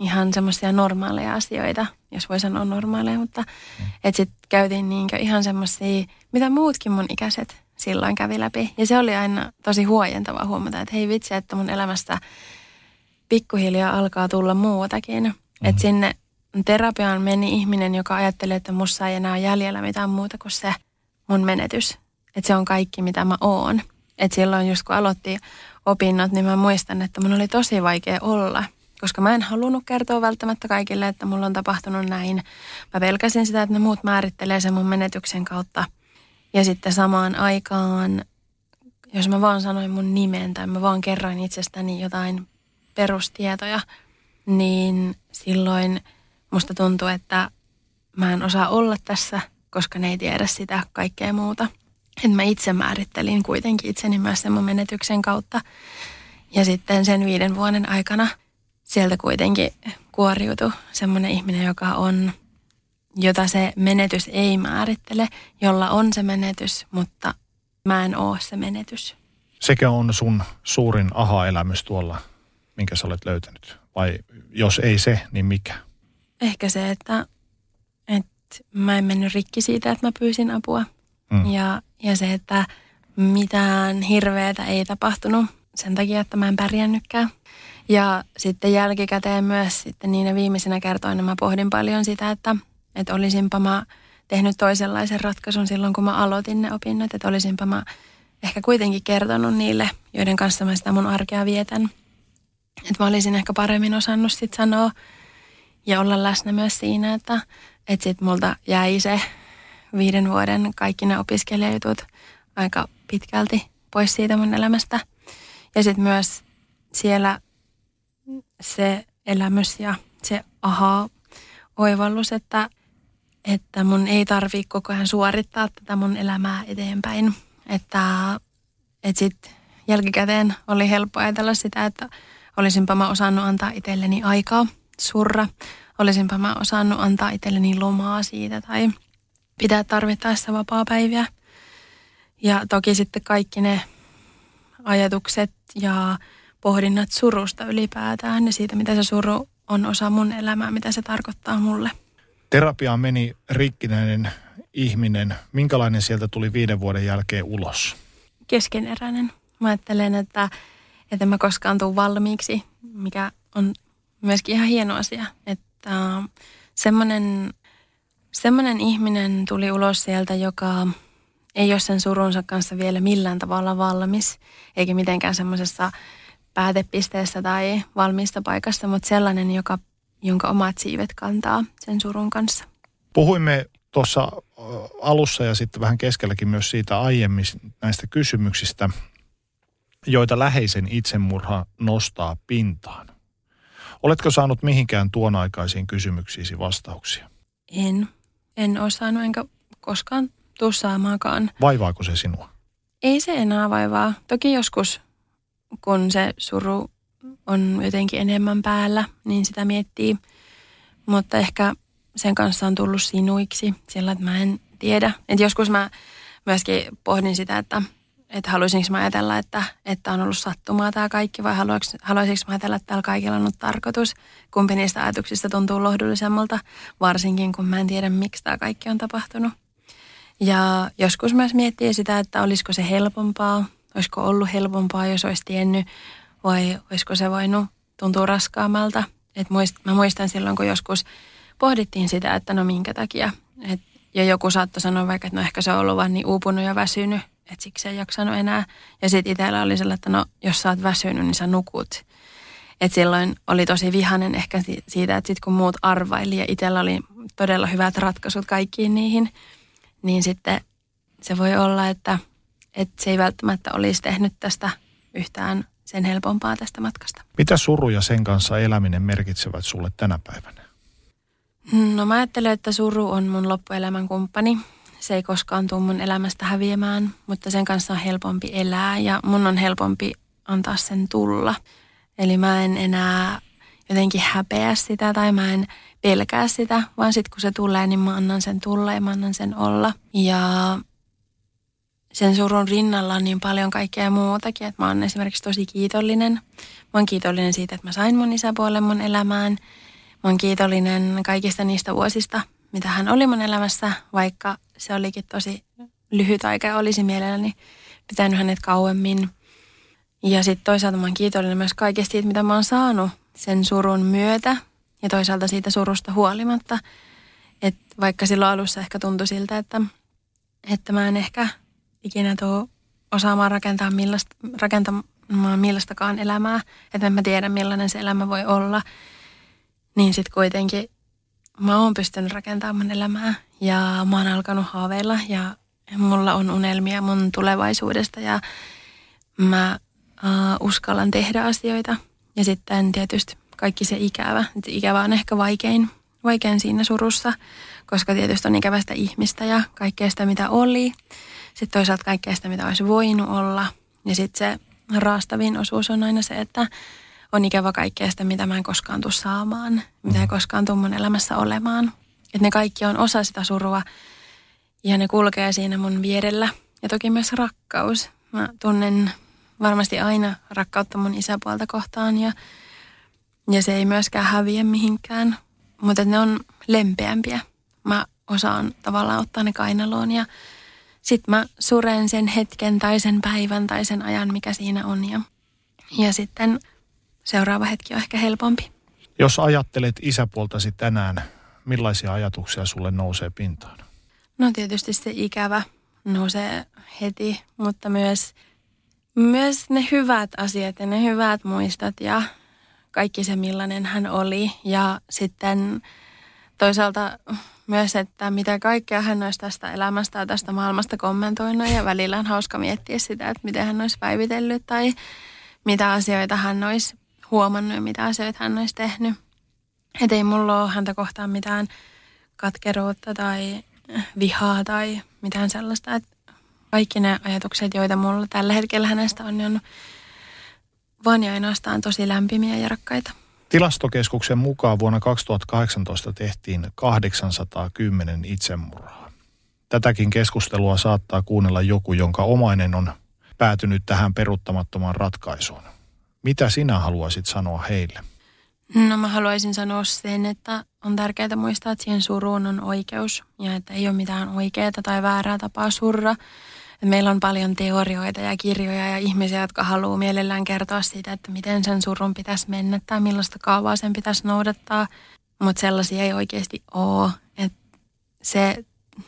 ihan semmoisia normaaleja asioita, jos voi sanoa normaaleja, mutta mm. että sitten käytiin niinkö ihan semmoisia, mitä muutkin mun ikäiset silloin kävi läpi. Ja se oli aina tosi huojentava huomata, että hei vitsi, että mun elämästä pikkuhiljaa alkaa tulla muutakin. Mm. Että sinne terapiaan meni ihminen, joka ajatteli, että musta ei enää ole jäljellä mitään muuta kuin se mun menetys. Että se on kaikki, mitä mä oon. Että silloin just kun aloitti opinnot, niin mä muistan, että mun oli tosi vaikea olla. Koska mä en halunnut kertoa välttämättä kaikille, että mulla on tapahtunut näin. Mä pelkäsin sitä, että ne muut määrittelee sen mun menetyksen kautta. Ja sitten samaan aikaan, jos mä vaan sanoin mun nimen tai mä vaan kerroin itsestäni jotain perustietoja, niin silloin musta tuntuu, että mä en osaa olla tässä, koska ne ei tiedä sitä kaikkea muuta. Että mä itse määrittelin kuitenkin itseni myös sen mun menetyksen kautta. Ja sitten sen viiden vuoden aikana sieltä kuitenkin kuoriutui semmoinen ihminen, joka on, jota se menetys ei määrittele, jolla on se menetys, mutta mä en oo se menetys. Sekä on sun suurin aha-elämys tuolla, minkä sä olet löytänyt? Vai jos ei se, niin mikä? Ehkä se, että, että mä en mennyt rikki siitä, että mä pyysin apua. Mm. Ja, ja se, että mitään hirveätä ei tapahtunut sen takia, että mä en pärjännytkään. Ja sitten jälkikäteen myös sitten niinä viimeisinä kertoina mä pohdin paljon sitä, että, että olisinpa mä tehnyt toisenlaisen ratkaisun silloin, kun mä aloitin ne opinnot. Että olisinpa mä ehkä kuitenkin kertonut niille, joiden kanssa mä sitä mun arkea vietän. Että mä olisin ehkä paremmin osannut sit sanoa ja olla läsnä myös siinä, että, että sit multa jäi se viiden vuoden kaikki ne opiskelijajutut aika pitkälti pois siitä mun elämästä. Ja sitten myös siellä se elämys ja se aha-oivallus, että, että mun ei tarvitse koko ajan suorittaa tätä mun elämää eteenpäin. Että, että sitten jälkikäteen oli helppo ajatella sitä, että olisinpa mä osannut antaa itselleni aikaa surra. Olisinpa mä osannut antaa itselleni lomaa siitä tai pitää tarvittaessa vapaapäiviä. Ja toki sitten kaikki ne ajatukset ja pohdinnat surusta ylipäätään ja siitä, mitä se suru on osa mun elämää, mitä se tarkoittaa mulle. Terapiaan meni rikkinäinen ihminen. Minkälainen sieltä tuli viiden vuoden jälkeen ulos? Keskeneräinen. Mä ajattelen, että, että mä koskaan tuun valmiiksi, mikä on myöskin ihan hieno asia. Että semmoinen, semmoinen ihminen tuli ulos sieltä, joka ei ole sen surunsa kanssa vielä millään tavalla valmis, eikä mitenkään semmoisessa päätepisteessä tai valmista paikassa, mutta sellainen, joka, jonka omat siivet kantaa sen surun kanssa. Puhuimme tuossa alussa ja sitten vähän keskelläkin myös siitä aiemmin näistä kysymyksistä, joita läheisen itsemurha nostaa pintaan. Oletko saanut mihinkään tuon aikaisiin kysymyksiisi vastauksia? En. En ole saanut, enkä koskaan tuu saamaankaan. Vaivaako se sinua? Ei se enää vaivaa. Toki joskus, kun se suru on jotenkin enemmän päällä, niin sitä miettii. Mutta ehkä sen kanssa on tullut sinuiksi, sillä että mä en tiedä. Et joskus mä myöskin pohdin sitä, että, että haluaisinko mä ajatella, että, että on ollut sattumaa tämä kaikki, vai haluaisinko mä ajatella, että täällä kaikilla on ollut tarkoitus. Kumpi niistä ajatuksista tuntuu lohdullisemmalta, varsinkin kun mä en tiedä, miksi tämä kaikki on tapahtunut. Ja joskus myös miettii sitä, että olisiko se helpompaa, olisiko ollut helpompaa, jos olisi tiennyt, vai olisiko se voinut tuntua raskaammalta. Et muist, mä muistan silloin, kun joskus pohdittiin sitä, että no minkä takia. Et, ja joku saattoi sanoa vaikka, että no ehkä se on ollut vaan niin uupunut ja väsynyt, että siksi ei jaksanut enää. Ja sitten itsellä oli sellainen, että no jos sä oot väsynyt, niin sä nukut. Et silloin oli tosi vihainen ehkä siitä, että sitten kun muut arvaili ja itsellä oli todella hyvät ratkaisut kaikkiin niihin, niin sitten se voi olla, että, että se ei välttämättä olisi tehnyt tästä yhtään sen helpompaa tästä matkasta. Mitä suru ja sen kanssa eläminen merkitsevät sulle tänä päivänä? No mä ajattelen, että suru on mun loppuelämän kumppani. Se ei koskaan tule mun elämästä häviämään, mutta sen kanssa on helpompi elää ja mun on helpompi antaa sen tulla. Eli mä en enää jotenkin häpeä sitä tai mä en pelkää sitä, vaan sitten kun se tulee, niin mä annan sen tulla ja mä annan sen olla. Ja sen surun rinnalla on niin paljon kaikkea muutakin, että mä oon esimerkiksi tosi kiitollinen. Mä oon kiitollinen siitä, että mä sain mun isäpuolen mun elämään oon kiitollinen kaikista niistä vuosista, mitä hän oli mun elämässä, vaikka se olikin tosi lyhyt aika ja olisi mielelläni pitänyt hänet kauemmin. Ja sitten toisaalta mä oon kiitollinen myös kaikesta siitä, mitä mä oon saanut sen surun myötä ja toisaalta siitä surusta huolimatta. Että vaikka silloin alussa ehkä tuntui siltä, että, että mä en ehkä ikinä tuu osaamaan rakentaa millaista, rakentamaan millaistakaan elämää, että en mä tiedä millainen se elämä voi olla, niin sitten kuitenkin mä oon pystynyt rakentamaan mun elämää ja mä oon alkanut haaveilla ja mulla on unelmia mun tulevaisuudesta ja mä uh, uskallan tehdä asioita. Ja sitten tietysti kaikki se ikävä. Ikävä on ehkä vaikein, vaikein siinä surussa, koska tietysti on ikävä sitä ihmistä ja kaikkea sitä, mitä oli. Sitten toisaalta kaikkea sitä, mitä olisi voinut olla. Ja sitten se raastavin osuus on aina se, että on ikävä kaikkea sitä, mitä mä en koskaan tule saamaan, mitä ei koskaan tule mun elämässä olemaan. Että ne kaikki on osa sitä surua ja ne kulkee siinä mun vierellä. Ja toki myös rakkaus. Mä tunnen varmasti aina rakkautta mun isäpuolta kohtaan ja, ja se ei myöskään häviä mihinkään. Mutta ne on lempeämpiä. Mä osaan tavallaan ottaa ne kainaloon ja sit mä suren sen hetken tai sen päivän tai sen ajan, mikä siinä on. Ja, ja sitten seuraava hetki on ehkä helpompi. Jos ajattelet isäpuoltasi tänään, millaisia ajatuksia sulle nousee pintaan? No tietysti se ikävä nousee heti, mutta myös, myös ne hyvät asiat ja ne hyvät muistot ja kaikki se, millainen hän oli. Ja sitten toisaalta myös, että mitä kaikkea hän olisi tästä elämästä ja tästä maailmasta kommentoinut ja välillä on hauska miettiä sitä, että miten hän olisi päivitellyt tai mitä asioita hän olisi huomannut ja mitä asioita hän olisi tehnyt. Että ei mulla ole häntä kohtaan mitään katkeruutta tai vihaa tai mitään sellaista. Että kaikki ne ajatukset, joita mulla tällä hetkellä hänestä on, niin on vaan ja ainoastaan tosi lämpimiä ja rakkaita. Tilastokeskuksen mukaan vuonna kaksituhattakahdeksantoista tehtiin kahdeksansataakymmenen itsemurhaa. Tätäkin keskustelua saattaa kuunnella joku, jonka omainen on päätynyt tähän peruuttamattomaan ratkaisuun. Mitä sinä haluaisit sanoa heille? No mä haluaisin sanoa sen, että on tärkeää muistaa, että siihen suruun on oikeus ja että ei ole mitään oikeaa tai väärää tapaa surra. Meillä on paljon teorioita ja kirjoja ja ihmisiä, jotka haluaa mielellään kertoa siitä, että miten sen surun pitäisi mennä tai millaista kaavaa sen pitäisi noudattaa. Mutta sellaisia ei oikeasti ole. Et se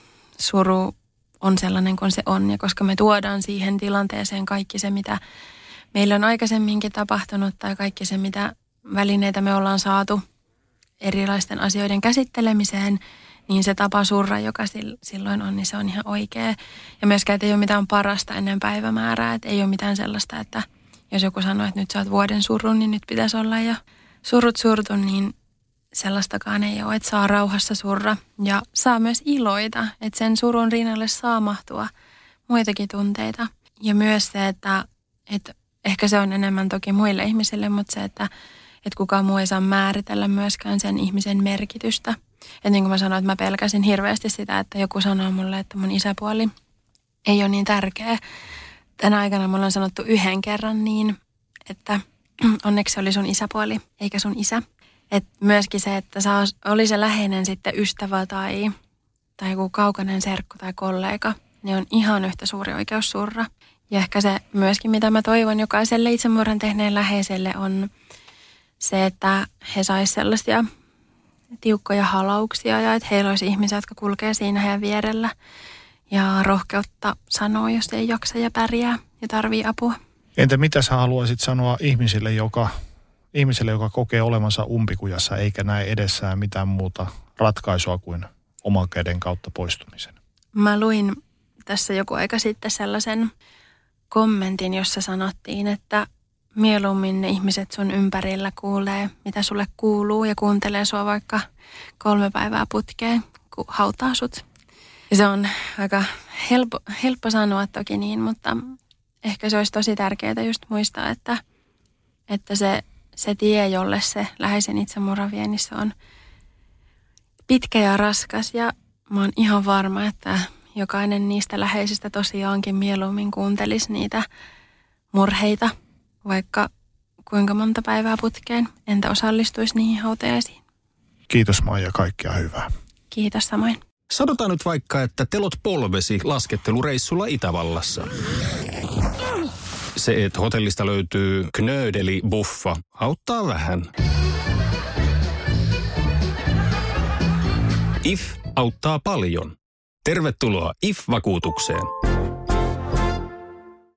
suru on sellainen kuin se on ja koska me tuodaan siihen tilanteeseen kaikki se, mitä meillä on aikaisemminkin tapahtunut tai kaikki se, mitä välineitä me ollaan saatu erilaisten asioiden käsittelemiseen, niin se tapa surra, joka silloin on, niin se on ihan oikea. Ja myöskään, että ei ole mitään parasta ennen päivämäärää, että ei ole mitään sellaista, että jos joku sanoo, että nyt sä oot vuoden surun, niin nyt pitäisi olla jo surut surtu, niin sellaistakaan ei ole, että saa rauhassa surra ja saa myös iloita, että sen surun rinnalle saa mahtua muitakin tunteita. Ja myös se, että, että ehkä se on enemmän toki muille ihmisille, mutta se, että, että kukaan muu ei saa määritellä myöskään sen ihmisen merkitystä. Että niin kuin mä sanoin, että mä pelkäsin hirveästi sitä, että joku sanoo mulle, että mun isäpuoli ei ole niin tärkeä. Tänä aikana mulla on sanottu yhden kerran niin, että onneksi oli sun isäpuoli eikä sun isä. Että myöskin se, että saa, oli se läheinen sitten ystävä tai, tai joku kaukainen serkku tai kollega, niin on ihan yhtä suuri oikeus surra. Ja ehkä se myöskin, mitä mä toivon jokaiselle itsemurhan tehneen läheiselle, on se, että he sais sellaisia tiukkoja halauksia ja että heillä olisi ihmisiä, jotka kulkee siinä heidän vierellä ja rohkeutta sanoa, jos ei jaksa ja pärjää ja tarvii apua. Entä mitä sä haluaisit sanoa ihmisille, joka, ihmiselle, joka kokee olevansa umpikujassa eikä näe edessään mitään muuta ratkaisua kuin oman käden kautta poistumisen? Mä luin tässä joku aika sitten sellaisen kommentin, jossa sanottiin, että mieluummin ne ihmiset sun ympärillä kuulee, mitä sulle kuuluu ja kuuntelee sua vaikka kolme päivää putkeen, kun hautaa sut. Ja se on aika helppo, helppo sanoa toki niin, mutta ehkä se olisi tosi tärkeää just muistaa, että, että se, se tie, jolle se läheisen itsemurha vie, niin se on pitkä ja raskas. Ja mä oon ihan varma, että jokainen niistä läheisistä tosiaankin mieluummin kuuntelisi niitä murheita, vaikka kuinka monta päivää putkeen, entä osallistuisi niihin hautajaisiin. Kiitos Maija, kaikkea hyvää. Kiitos samoin. Sanotaan nyt vaikka, että telot polvesi laskettelureissulla Itävallassa. Se, että hotellista löytyy knöydeli-buffa, auttaa vähän. I F auttaa paljon. Tervetuloa I F-vakuutukseen.